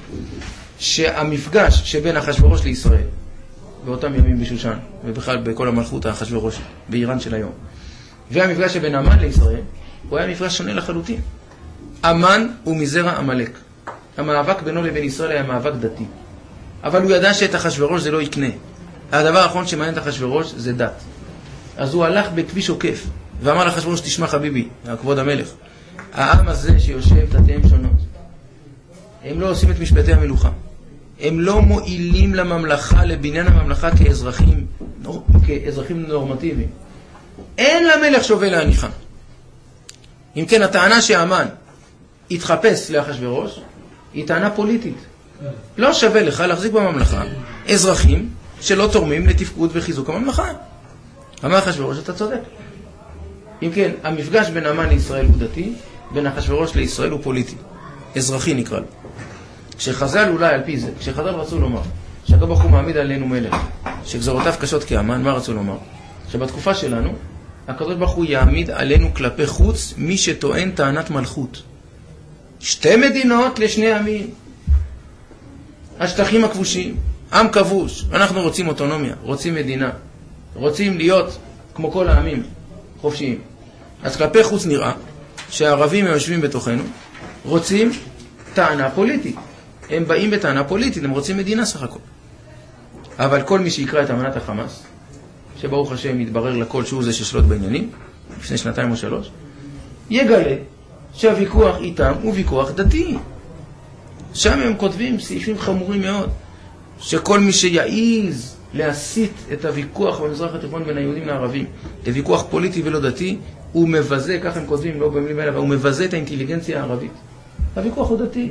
שהמפגש שבין אחשוורוש לישראל באותם ימים בשושן, ובכלל בכל המלכות האחשוורוש באיראן של היום, והמפגש שבין המן לישראל, הוא היה מפגש שונה לחלוטין. המן הוא מזרע עמלק. המאבק בינו לבין ישראל היה מאבק דתי. אבל הוא ידע שאת אחשוורוש זה לא יקנה. הדבר האחרון שמעניין את אחשוורוש זה דת. אז הוא הלך בכביש עוקף, ואמר לאחשוורוש, תשמע חביבי, כבוד המלך, העם הזה שיושב תתיהם שונות, הם לא עושים את משפטי המלוכה. הם לא מועילים לממלכה, לבניין הממלכה כאזרחים נורמטיביים. אין למלך שווה להניחה. אם כן, הטענה שהמן התחפש לאחשוורוש היא טענה פוליטית. לא שווה לך להחזיק בממלכה אזרחים שלא תורמים לתפקוד וחיזוק הממלכה. אמר אחשוורוש, אתה צודק. אם כן, המפגש בין המן לישראל הוא דתי, בין אחשוורוש לישראל הוא פוליטי. אזרחי נקרא לו. כשחז"ל אולי על פי זה, כשחז"ל רצו לומר שהקדוש ברוך הוא מעמיד עלינו מלך שגזרותיו קשות כהמן, מה רצו לומר? שבתקופה שלנו הקדוש ברוך הוא יעמיד עלינו כלפי חוץ מי שטוען טענת מלכות. שתי מדינות לשני עמים. השטחים הכבושים, עם כבוש, אנחנו רוצים אוטונומיה, רוצים מדינה, רוצים להיות כמו כל העמים, חופשיים. אז כלפי חוץ נראה שהערבים יושבים בתוכנו, רוצים טענה פוליטית. הם באים בטענה פוליטית, הם רוצים מדינה סך הכל. אבל כל מי שיקרא את אמנת החמאס, שברוך השם יתברר לכל שהוא זה ששלוט בעניינים, לפני 2 או 3, יגלה שהוויכוח איתם הוא ויכוח דתי. שם הם כותבים סעיפים חמורים מאוד, שכל מי שיעיז להסיט את הוויכוח במזרח התיכון בין היהודים לערבים, לוויכוח פוליטי ולא דתי, הוא מבזה, כך הם כותבים, לא במילים האלה, אבל הוא מבזה את האינטליגנציה הערבית. הוויכוח הוא דתי.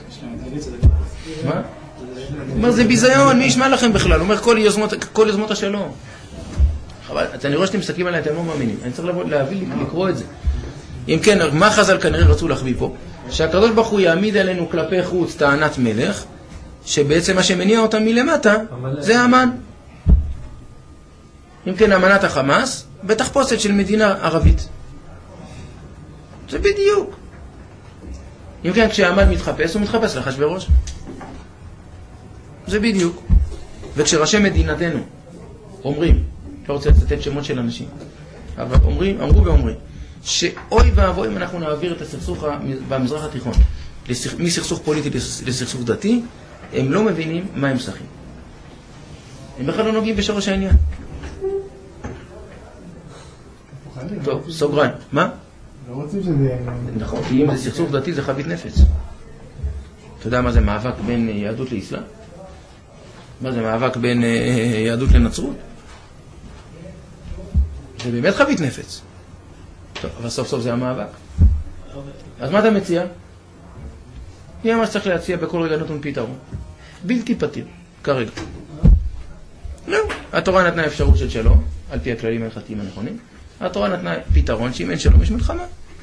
מה? הוא אומר, זה ביזיון, מי ישמע לכם בכלל? הוא אומר, כל יוזמות השלום. אבל אני רואה שאתם מסתכלים עליי, אתם לא מאמינים. אני צריך להביא, לקרוא את זה. אם כן, מה חז"ל כנראה רצו להחביא פה? שהקדוש ברוך הוא יעמיד עלינו כלפי חוץ טענת מלך, שבעצם מה שמניע אותה מלמטה זה המן. אם כן, אמנת החמאס בתחפושת של מדינה ערבית. זה בדיוק. אם כן, כשהמן מתחפש, הוא מתחפש לאחשוורוש. זה בדיוק. וכשראשי מדינתנו אומרים, לא רוצה לצטט שמות של אנשים, אבל אמרו ואומרים, שאוי ואבוי אם אנחנו נעביר את הסכסוך במזרח התיכון מסכסוך פוליטי לסכסוך דתי, הם לא מבינים מה הם שחים. הם בכלל לא נוגעים בשורש העניין. טוב, סוגריים. מה? לא רוצים שזה יהיה... נכון, כי אם זה סכסוך דתי זה חבית נפץ. אתה יודע מה זה מאבק בין יהדות לאסלאם? מה זה מאבק בין יהדות לנצרות? זה באמת חבית נפץ. טוב, אבל סוף סוף זה המאבק. אז מה אתה מציע? יהיה מה שצריך להציע בכל רגע נתון פתרון. בלתי פתיר, כרגע. לא, התורה נתנה אפשרות של שלום, על פי הכללים ההלכתיים הנכונים. התורה נתנה פתרון שאם אין שלום יש מלחמה.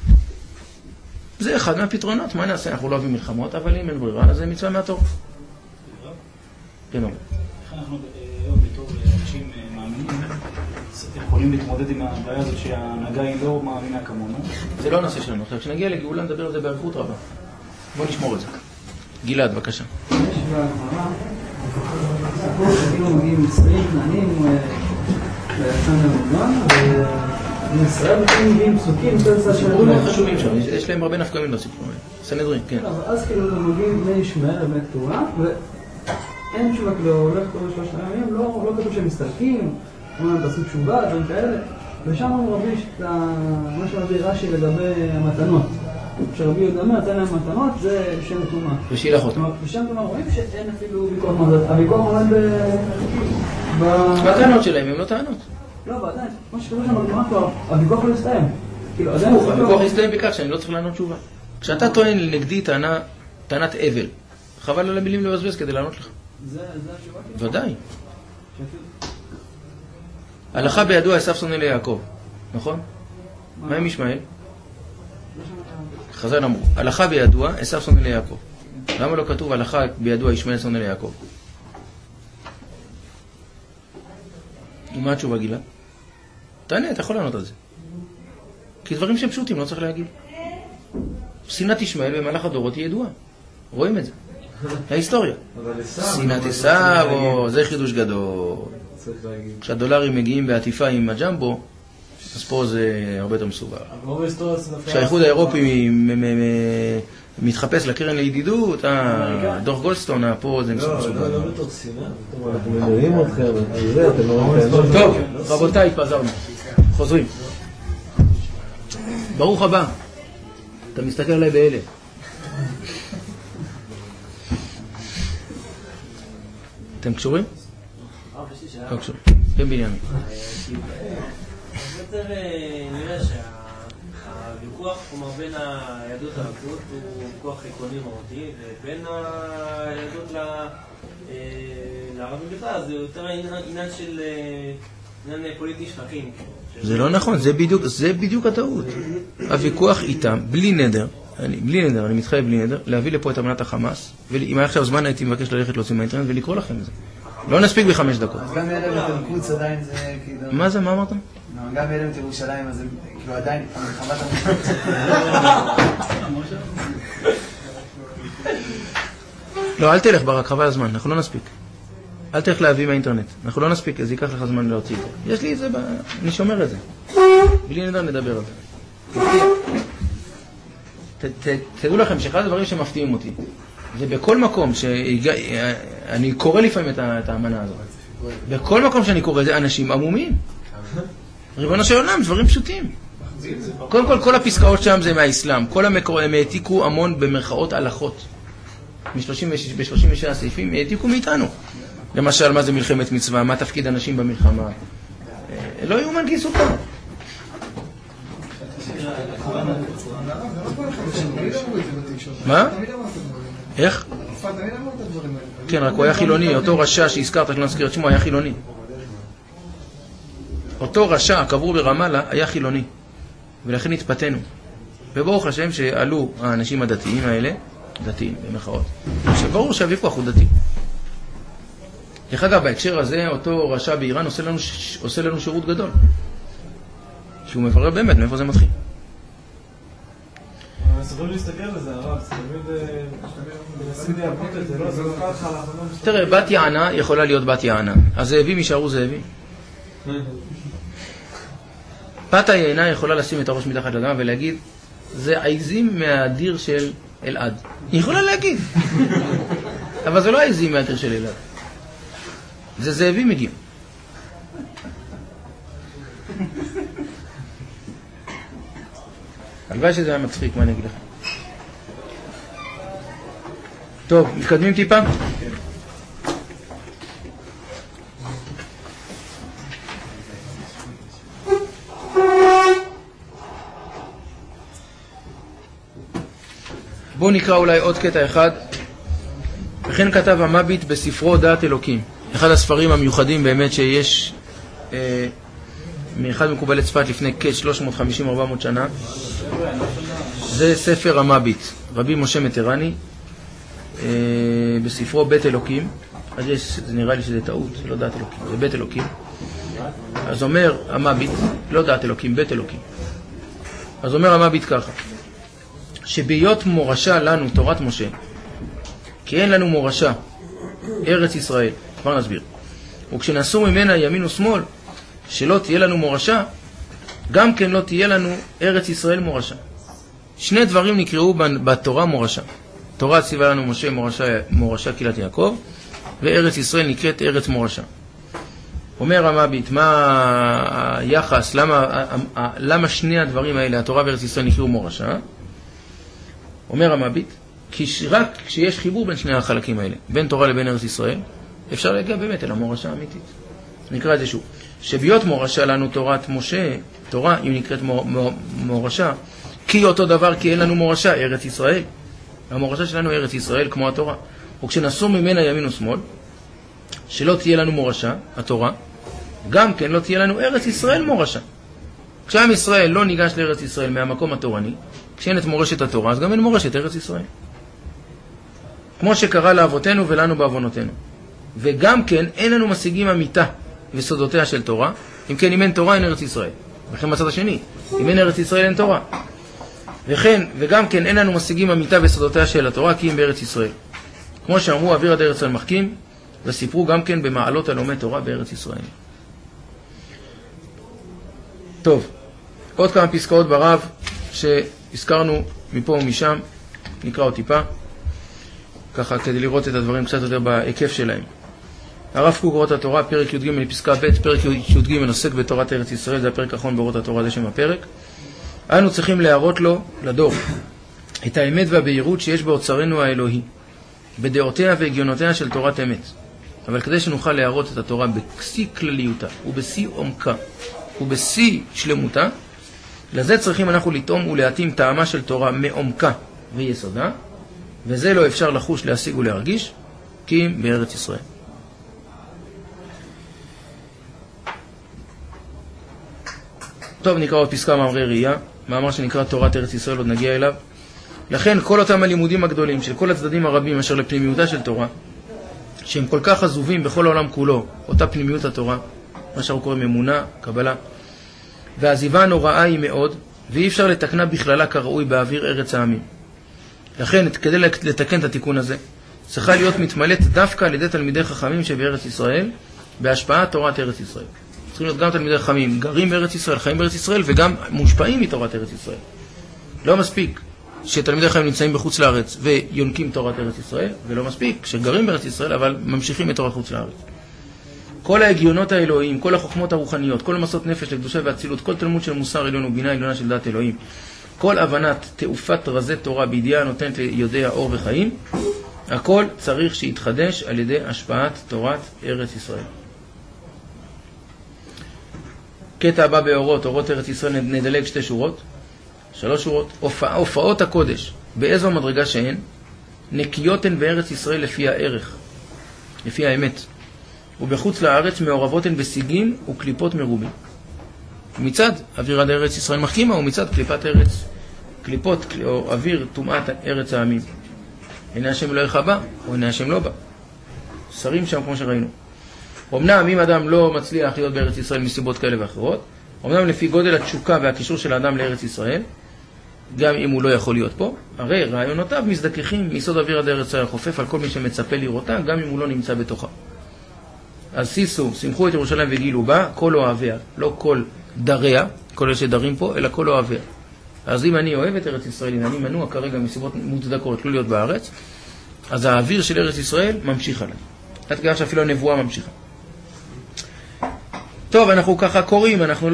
זה אחד מהפתרונות. מה נעשה? אנחנו לא אוהבים מלחמות, אבל אם אין ברירה, אז זה מצווה מהתורה. כן, אומר. איך אנחנו בתור אנשים מאמינים יכולים להתמודד עם הבעיה הזאת שההנהגה היא לא מאמינה כמונו? זה לא הנושא שלנו. עכשיו, כשנגיע לגאולה נדבר על זה באריכות רבה. בוא נשמור את זה. גלעד, בבקשה. יש בהגמרא, סיפור שכאילו מגיעים מצרים, כנענים, ליצן המוגן, ובישראל בכלל מגיעים פסוקים, סיפורים מאוד חשובים שם, יש להם הרבה נפקמים לסיפורים. סנהדרין, כן. אז כאילו מגיעים בני ישמעאל ובני קטורה, ואין תשובה, כאילו הולך כל 3 ימים, לא כתוב שהם מסתלקים, אומרים תעשו תשובה, דברים כאלה, ושם הוא מרגיש את מה שמביא רש"י לגבי המתנות. כשרבי יהודה אומר, תן להם מתנות, זה שם תומה. ושילח אותם. ושם תומה רואים שאין אפילו ביקורת מזאת. הביקורת עומד בטענות שלהם, הם לא טענות. לא, ועדיין, כמו שקוראים שם בגמרא כבר, הביקורת לא יסתיים. הביקורת יסתיים בכך שאני לא צריך לענות תשובה. כשאתה טוען נגדי טענת אבל, חבל על המילים לבזבז כדי לענות לך. זה התשובה? ודאי. הלכה בידוע עשיו שונא ליעקב, נכון? מה עם ישמעאל? חז"ל אמרו, הלכה בידוע עשיו שונא ליעקב. למה לא כתוב הלכה בידוע ישמעאל שונא ליעקב? ומה התשובה גילה? תענה, אתה יכול לענות על זה. כי דברים שהם פשוטים, לא צריך להגיד. שנאת ישמעאל במהלך הדורות היא ידועה. רואים את זה. ההיסטוריה. שנאת עשיו, זה חידוש גדול. כשהדולרים מגיעים בעטיפה עם הג'מבו, אז פה זה הרבה יותר מסובך. כשהאיחוד האירופי מתחפש לקרן לידידות, דוח גולדסטון, פה זה מסובך. לא בתוך שנאה, אנחנו מנועים אתכם, על זה אתם לא רואים. טוב, רבותיי, התפזרנו. חוזרים. ברוך הבא. אתה מסתכל עליי באלה. אתם קשורים? לא קשורים. כן בנימין. יותר נראה שהוויכוח בין היהדות לערבות הוא ויכוח עקרוני מהותי, ובין היהדות לערבים בכלל זה יותר עניין של עניין פוליטי שטחים. זה לא נכון, זה בדיוק הטעות. הוויכוח איתם, בלי נדר, אני מתחייב בלי נדר, להביא לפה את אמנת החמאס, ואם היה עכשיו זמן הייתי מבקש ללכת להוציא מהאינטרנט ולקרוא לכם את זה. לא נספיק ב5 דקות. אז גם ילם את הלקוץ עדיין זה כאילו... מה זה? מה אמרת? גם ילם את ירושלים, אז זה כאילו עדיין... לא, אל תלך ברק, חבל הזמן, אנחנו לא נספיק. אל תלך להביא מהאינטרנט, אנחנו לא נספיק, אז ייקח לך זמן להוציא את זה. יש לי את זה, אני שומר את זה. בלי נדר נדבר על זה. תדעו לכם שאחד הדברים שמפתיעים אותי, זה בכל מקום שאני קורא לפעמים את האמנה הזאת. בכל מקום שאני קורא זה אנשים עמומים. ריבונו של עולם, דברים פשוטים. קודם כל הפסקאות שם זה מהאסלאם. הם העתיקו המון במרכאות הלכות. ב-36 הסעיפים העתיקו מאיתנו. למשל, מה זה מלחמת מצווה, מה תפקיד אנשים במלחמה. לא יאומן כי יסופר. מה? איך? כן, רק הוא היה חילוני, אותו רשע שהזכרת, שלא נזכיר את שמו, היה חילוני. אותו רשע הקבור ברמאללה היה חילוני, ולכן התפתנו. וברוך השם שעלו האנשים הדתיים האלה, דתיים במחאות, שברור שהוויכוח הוא דתי. דרך אגב, בהקשר הזה, אותו רשע באיראן עושה לנו שירות גדול. שהוא מברר באמת מאיפה זה מתחיל. אבל סבבים להסתכל על זה, הרב, זה תמיד מנסים להבנות את זה, לא? זה לא ככה, תראה, בת יענה יכולה להיות בת יענה. הזאבים יישארו זאבים. בת היענה יכולה לשים את הראש מתחת לאדמה ולהגיד, זה עיזים מהאדיר של אלעד. היא יכולה להגיד. אבל זה לא עיזים מהאדיר של אלעד. זה זאבים מגיעים. הלוואי שזה היה מצחיק, מה אני אגיד לך? טוב, מתקדמים טיפה? בואו נקרא אולי עוד קטע אחד. וכן כתב המביט בספרו דעת אלוקים, אחד הספרים המיוחדים באמת שיש מאחד מקובלי צפת לפני כ-350-400 שנה. זה ספר המביט, רבי משה מטרני, בספרו בית אלוקים. אז זה נראה לי שזה טעות, זה לא דעת אלוקים, זה בית אלוקים. אז אומר המביט, לא דעת אלוקים, בית אלוקים. אז אומר המביט ככה, שבהיות מורשה לנו תורת משה, כי אין לנו מורשה ארץ ישראל, כבר נסביר, וכשנסו ממנה ימין ושמאל, שלא תהיה לנו מורשה, גם כן לא תהיה לנו ארץ ישראל מורשה. שני דברים נקראו בתורה מורשה. תורה ציווה לנו משה מורשה קהילת יעקב, וארץ ישראל נקראת ארץ מורשה. אומר המביט, מה היחס, למה שני הדברים האלה, התורה וארץ ישראל, נקראו מורשה? אומר המביט, כי רק כשיש חיבור בין שני החלקים האלה, בין תורה לבין ארץ ישראל, אפשר להגיע באמת אל המורשה האמיתית. נקרא את זה שוב. שבהיות מורשה לנו תורת משה, תורה היא נקראת מורשה, כי אותו דבר, כי אין לנו מורשה, ארץ ישראל. המורשה שלנו ארץ ישראל כמו התורה. וכשנסו ממנה ימין ושמאל, שלא תהיה לנו מורשה, התורה, גם כן לא תהיה לנו ארץ ישראל מורשה. כשעם ישראל לא ניגש לארץ ישראל מהמקום התורני, כשאין את מורשת התורה, אז גם אין מורשת ארץ ישראל. כמו שקרה לאבותינו ולנו בעוונותינו. וגם כן אין לנו משיגים אמיתה וסודותיה של תורה. אם כן, אם אין תורה אין ארץ ישראל. וכן בצד השני, אם אין ארץ ישראל אין תורה. וגם כן אין לנו משיגים אמיתה וסודותיה של התורה, כי אם בארץ ישראל. כמו שאמרו, אוויר עד ארץ על מחכים, וסיפרו גם כן במעלות הלומד תורה בארץ ישראל. טוב, עוד כמה פסקאות ברב שהזכרנו מפה ומשם, נקרא עוד טיפה, ככה כדי לראות את הדברים קצת יותר בהיקף שלהם. הרב קוק אורות התורה, פרק י"ג לפסקה ב', פרק י"ג עוסק בתורת ארץ ישראל, זה הפרק האחרון באורות התורה, זה שם הפרק. אנו צריכים להראות לו, לדור, את האמת והבהירות שיש באוצרנו האלוהי, בדעותיה והגיונותיה של תורת אמת. אבל כדי שנוכל להראות את התורה בשיא כלליותה, ובשיא עומקה, ובשיא שלמותה, לזה צריכים אנחנו לטעום ולהתאים טעמה של תורה מעומקה ויסודה, וזה לא אפשר לחוש, להשיג ולהרגיש, כי אם בארץ ישראל. טוב, נקרא עוד פסקה מאמרי ראייה, מאמר שנקרא תורת ארץ ישראל, עוד נגיע אליו. לכן כל אותם הלימודים הגדולים של כל הצדדים הרבים אשר לפנימיותה של תורה, שהם כל כך עזובים בכל העולם כולו, אותה פנימיות התורה, מה שאנחנו קוראים אמונה, קבלה, והעזיבה הנוראה היא מאוד, ואי אפשר לתקנה בכללה כראוי באוויר ארץ העמים. לכן, כדי לתקן את התיקון הזה, צריכה להיות מתמלאת דווקא על ידי תלמידי חכמים שבארץ ישראל, בהשפעת תורת ארץ ישראל. צריכים להיות גם תלמידי חכמים, גרים בארץ ישראל, חיים בארץ ישראל, וגם מושפעים מתורת ארץ ישראל. לא מספיק שתלמידי חכמים נמצאים בחוץ לארץ ויונקים תורת ארץ ישראל, ולא מספיק שגרים בארץ ישראל, אבל ממשיכים את תורת חוץ לארץ. כל ההגיונות האלוהיים, כל החוכמות הרוחניות, כל מסות נפש לקדושה והצילות, כל תלמוד של מוסר עליון ובינה עליונה של דעת אלוהים, כל הבנת תעופת רזי תורה בידיעה נותנת ליודע אור וחיים, הכל צריך שיתחדש על ידי השפעת תורת ארץ ישראל. קטע הבא באורות, אורות ארץ ישראל, נדלג 2 שורות, 3 שורות. הופעות הקודש, באיזו מדרגה שהן, נקיות הן בארץ ישראל לפי הערך, לפי האמת. ובחוץ לארץ מעורבות הן בשיגים וקליפות מרובים. מצד אוויר עד ארץ ישראל מחכימה, ומצד קליפת ארץ, קליפות או אוויר טומאת ארץ העמים. הנה השם לא יחבא, או הנה השם לא בא. שרים שם כמו שראינו. אמנם אם אדם לא מצליח להיות בארץ ישראל מסיבות כאלה ואחרות, אמנם לפי גודל התשוקה והקישור של האדם לארץ ישראל, גם אם הוא לא יכול להיות פה, הרי רעיונותיו מזדככים מיסוד אוויר עד ארץ ישראל חופף על כל מי שמצפה לראותה, גם אם הוא לא נמצא בתוכה. אז שישו, שמחו את ירושלים וגילו בה, כל אוהביה, לא כל דריה, כל אלה שדרים פה, אלא כל אוהביה. אז אם אני אוהב את ארץ ישראל, אם אני מנוע כרגע מסיבות מוצדקות לא להיות בארץ, אז האוויר של ארץ ישראל ממשיך עליי. עד כדי שאפילו הנבואה ממשיכה. טוב, אנחנו ככה קוראים, אנחנו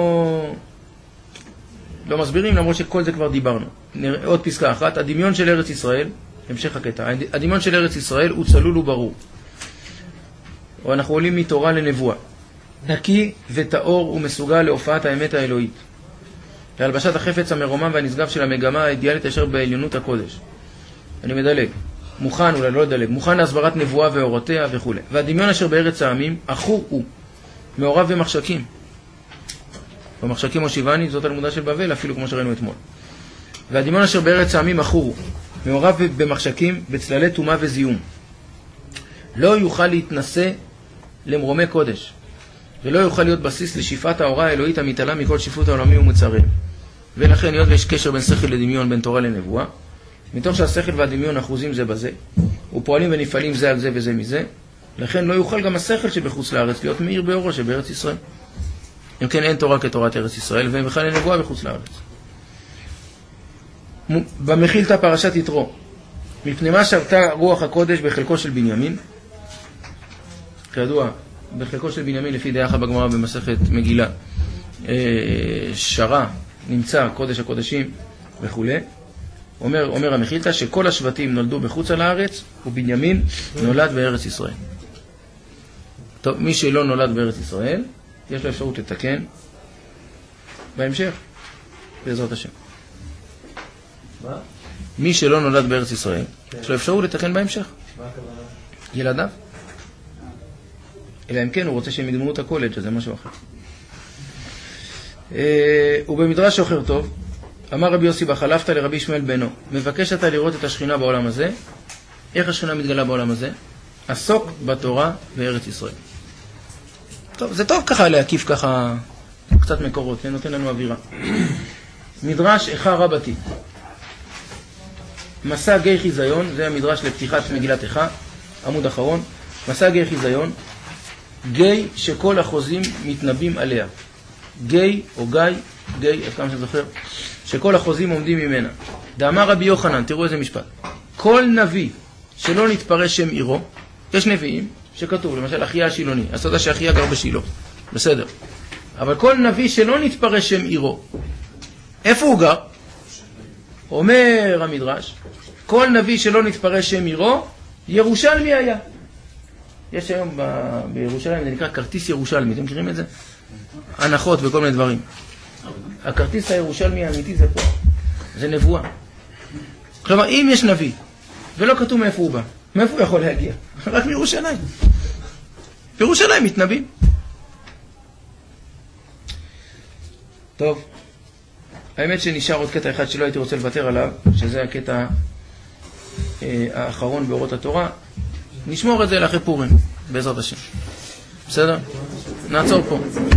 לא מסבירים, למרות שכל זה כבר דיברנו. עוד פסקה אחת, הדמיון של ארץ ישראל, המשך הקטע, הדמיון של ארץ ישראל הוא צלול וברור. או אנחנו עולים מתורה לנבואה. נקי וטהור ומסוגל להופעת האמת האלוהית. להלבשת החפץ המרומם והנשגב של המגמה האידיאלית אשר בעליונות הקודש. אני מדלג. מוכן, אולי לא לדלג, מוכן להסברת נבואה ואורותיה וכו'. והדמיון אשר בארץ העמים, אחור הוא, מעורב במחשקים. במחשקים הושיבני, זאת הלמודה של בבל, אפילו כמו שראינו אתמול. והדמיון אשר בארץ העמים, אחור הוא, מעורב במחשקים, בצללי טומאה וזיהום. לא יוכל להתנסה למרומי קודש, ולא יוכל להיות בסיס לשאיפת האורה האלוהית המתעלה מכל שפלות העולמי ומוצרים. ולכן, היות ויש קשר בין שכל לדמיון, בין תורה לנבואה, מתוך שהשכל והדמיון אחוזים זה בזה, ופועלים ונפעלים זה על זה וזה מזה, לכן לא יוכל גם השכל שבחוץ לארץ להיות מאיר באורו שבארץ ישראל. אם כן, אין תורה כתורת ארץ ישראל, ובכלל אין נבואה בחוץ לארץ. במחילתא פרשת יתרו, מפני מה שרתה רוח הקודש בחלקו של בנימין, כידוע, בחלקו של בנימין לפי דעה אחת בגמרא במסכת מגילה, שרה, נמצא קודש הקודשים וכו'. אומר המחילתא שכל השבטים נולדו בחוץ על הארץ, ובנימין נולד בארץ ישראל. טוב, מי שלא נולד בארץ ישראל, יש לו אפשרות לתקן בהמשך, בעזרת השם. מה? מי שלא נולד בארץ ישראל, יש לו אפשרות לתקן בהמשך. מה הכוונה? ילדיו. אלא אם כן הוא רוצה שהם יגמרו את הקולג', אז זה משהו אחר. ובמדרש שוחר טוב, אמר רבי יוסי בחלפת לרבי ישמעאל בנו, מבקש אתה לראות את השכינה בעולם הזה. איך השכינה מתגלה בעולם הזה? עסוק בתורה בארץ ישראל. טוב, זה טוב ככה להקיף ככה קצת מקורות, זה נותן לנו אווירה. מדרש איכה רבתי. מסע גיא חיזיון, זה המדרש לפתיחת מגילת איכה, עמוד אחרון. מסע גיא חיזיון, גיא שכל החוזים מתנבאים עליה. גיא או גיא, גיא, עד כמה שאני זוכר, שכל החוזים עומדים ממנה. דאמר רבי יוחנן, תראו איזה משפט. כל נביא שלא נתפרש שם עירו, יש נביאים שכתוב, למשל אחיה השילוני, אז אתה יודע שאחיה גר בשילה, בסדר. אבל כל נביא שלא נתפרש שם עירו, איפה הוא גר? אומר המדרש, כל נביא שלא נתפרש שם עירו, ירושלמי היה. יש היום בירושלים, זה נקרא כרטיס ירושלמי, אתם מכירים את זה? הנחות וכל מיני דברים. הכרטיס הירושלמי האמיתי זה פה, זה נבואה. כלומר, אם יש נביא, ולא כתוב מאיפה הוא בא, מאיפה הוא יכול להגיע? רק מירושלים. בירושלים מתנבאים. טוב, האמת שנשאר עוד קטע אחד שלא הייתי רוצה לוותר עליו, שזה הקטע האחרון באורות התורה. נשמור את זה לאחרי פורים, בעזרת השם. בסדר? נעצור פה.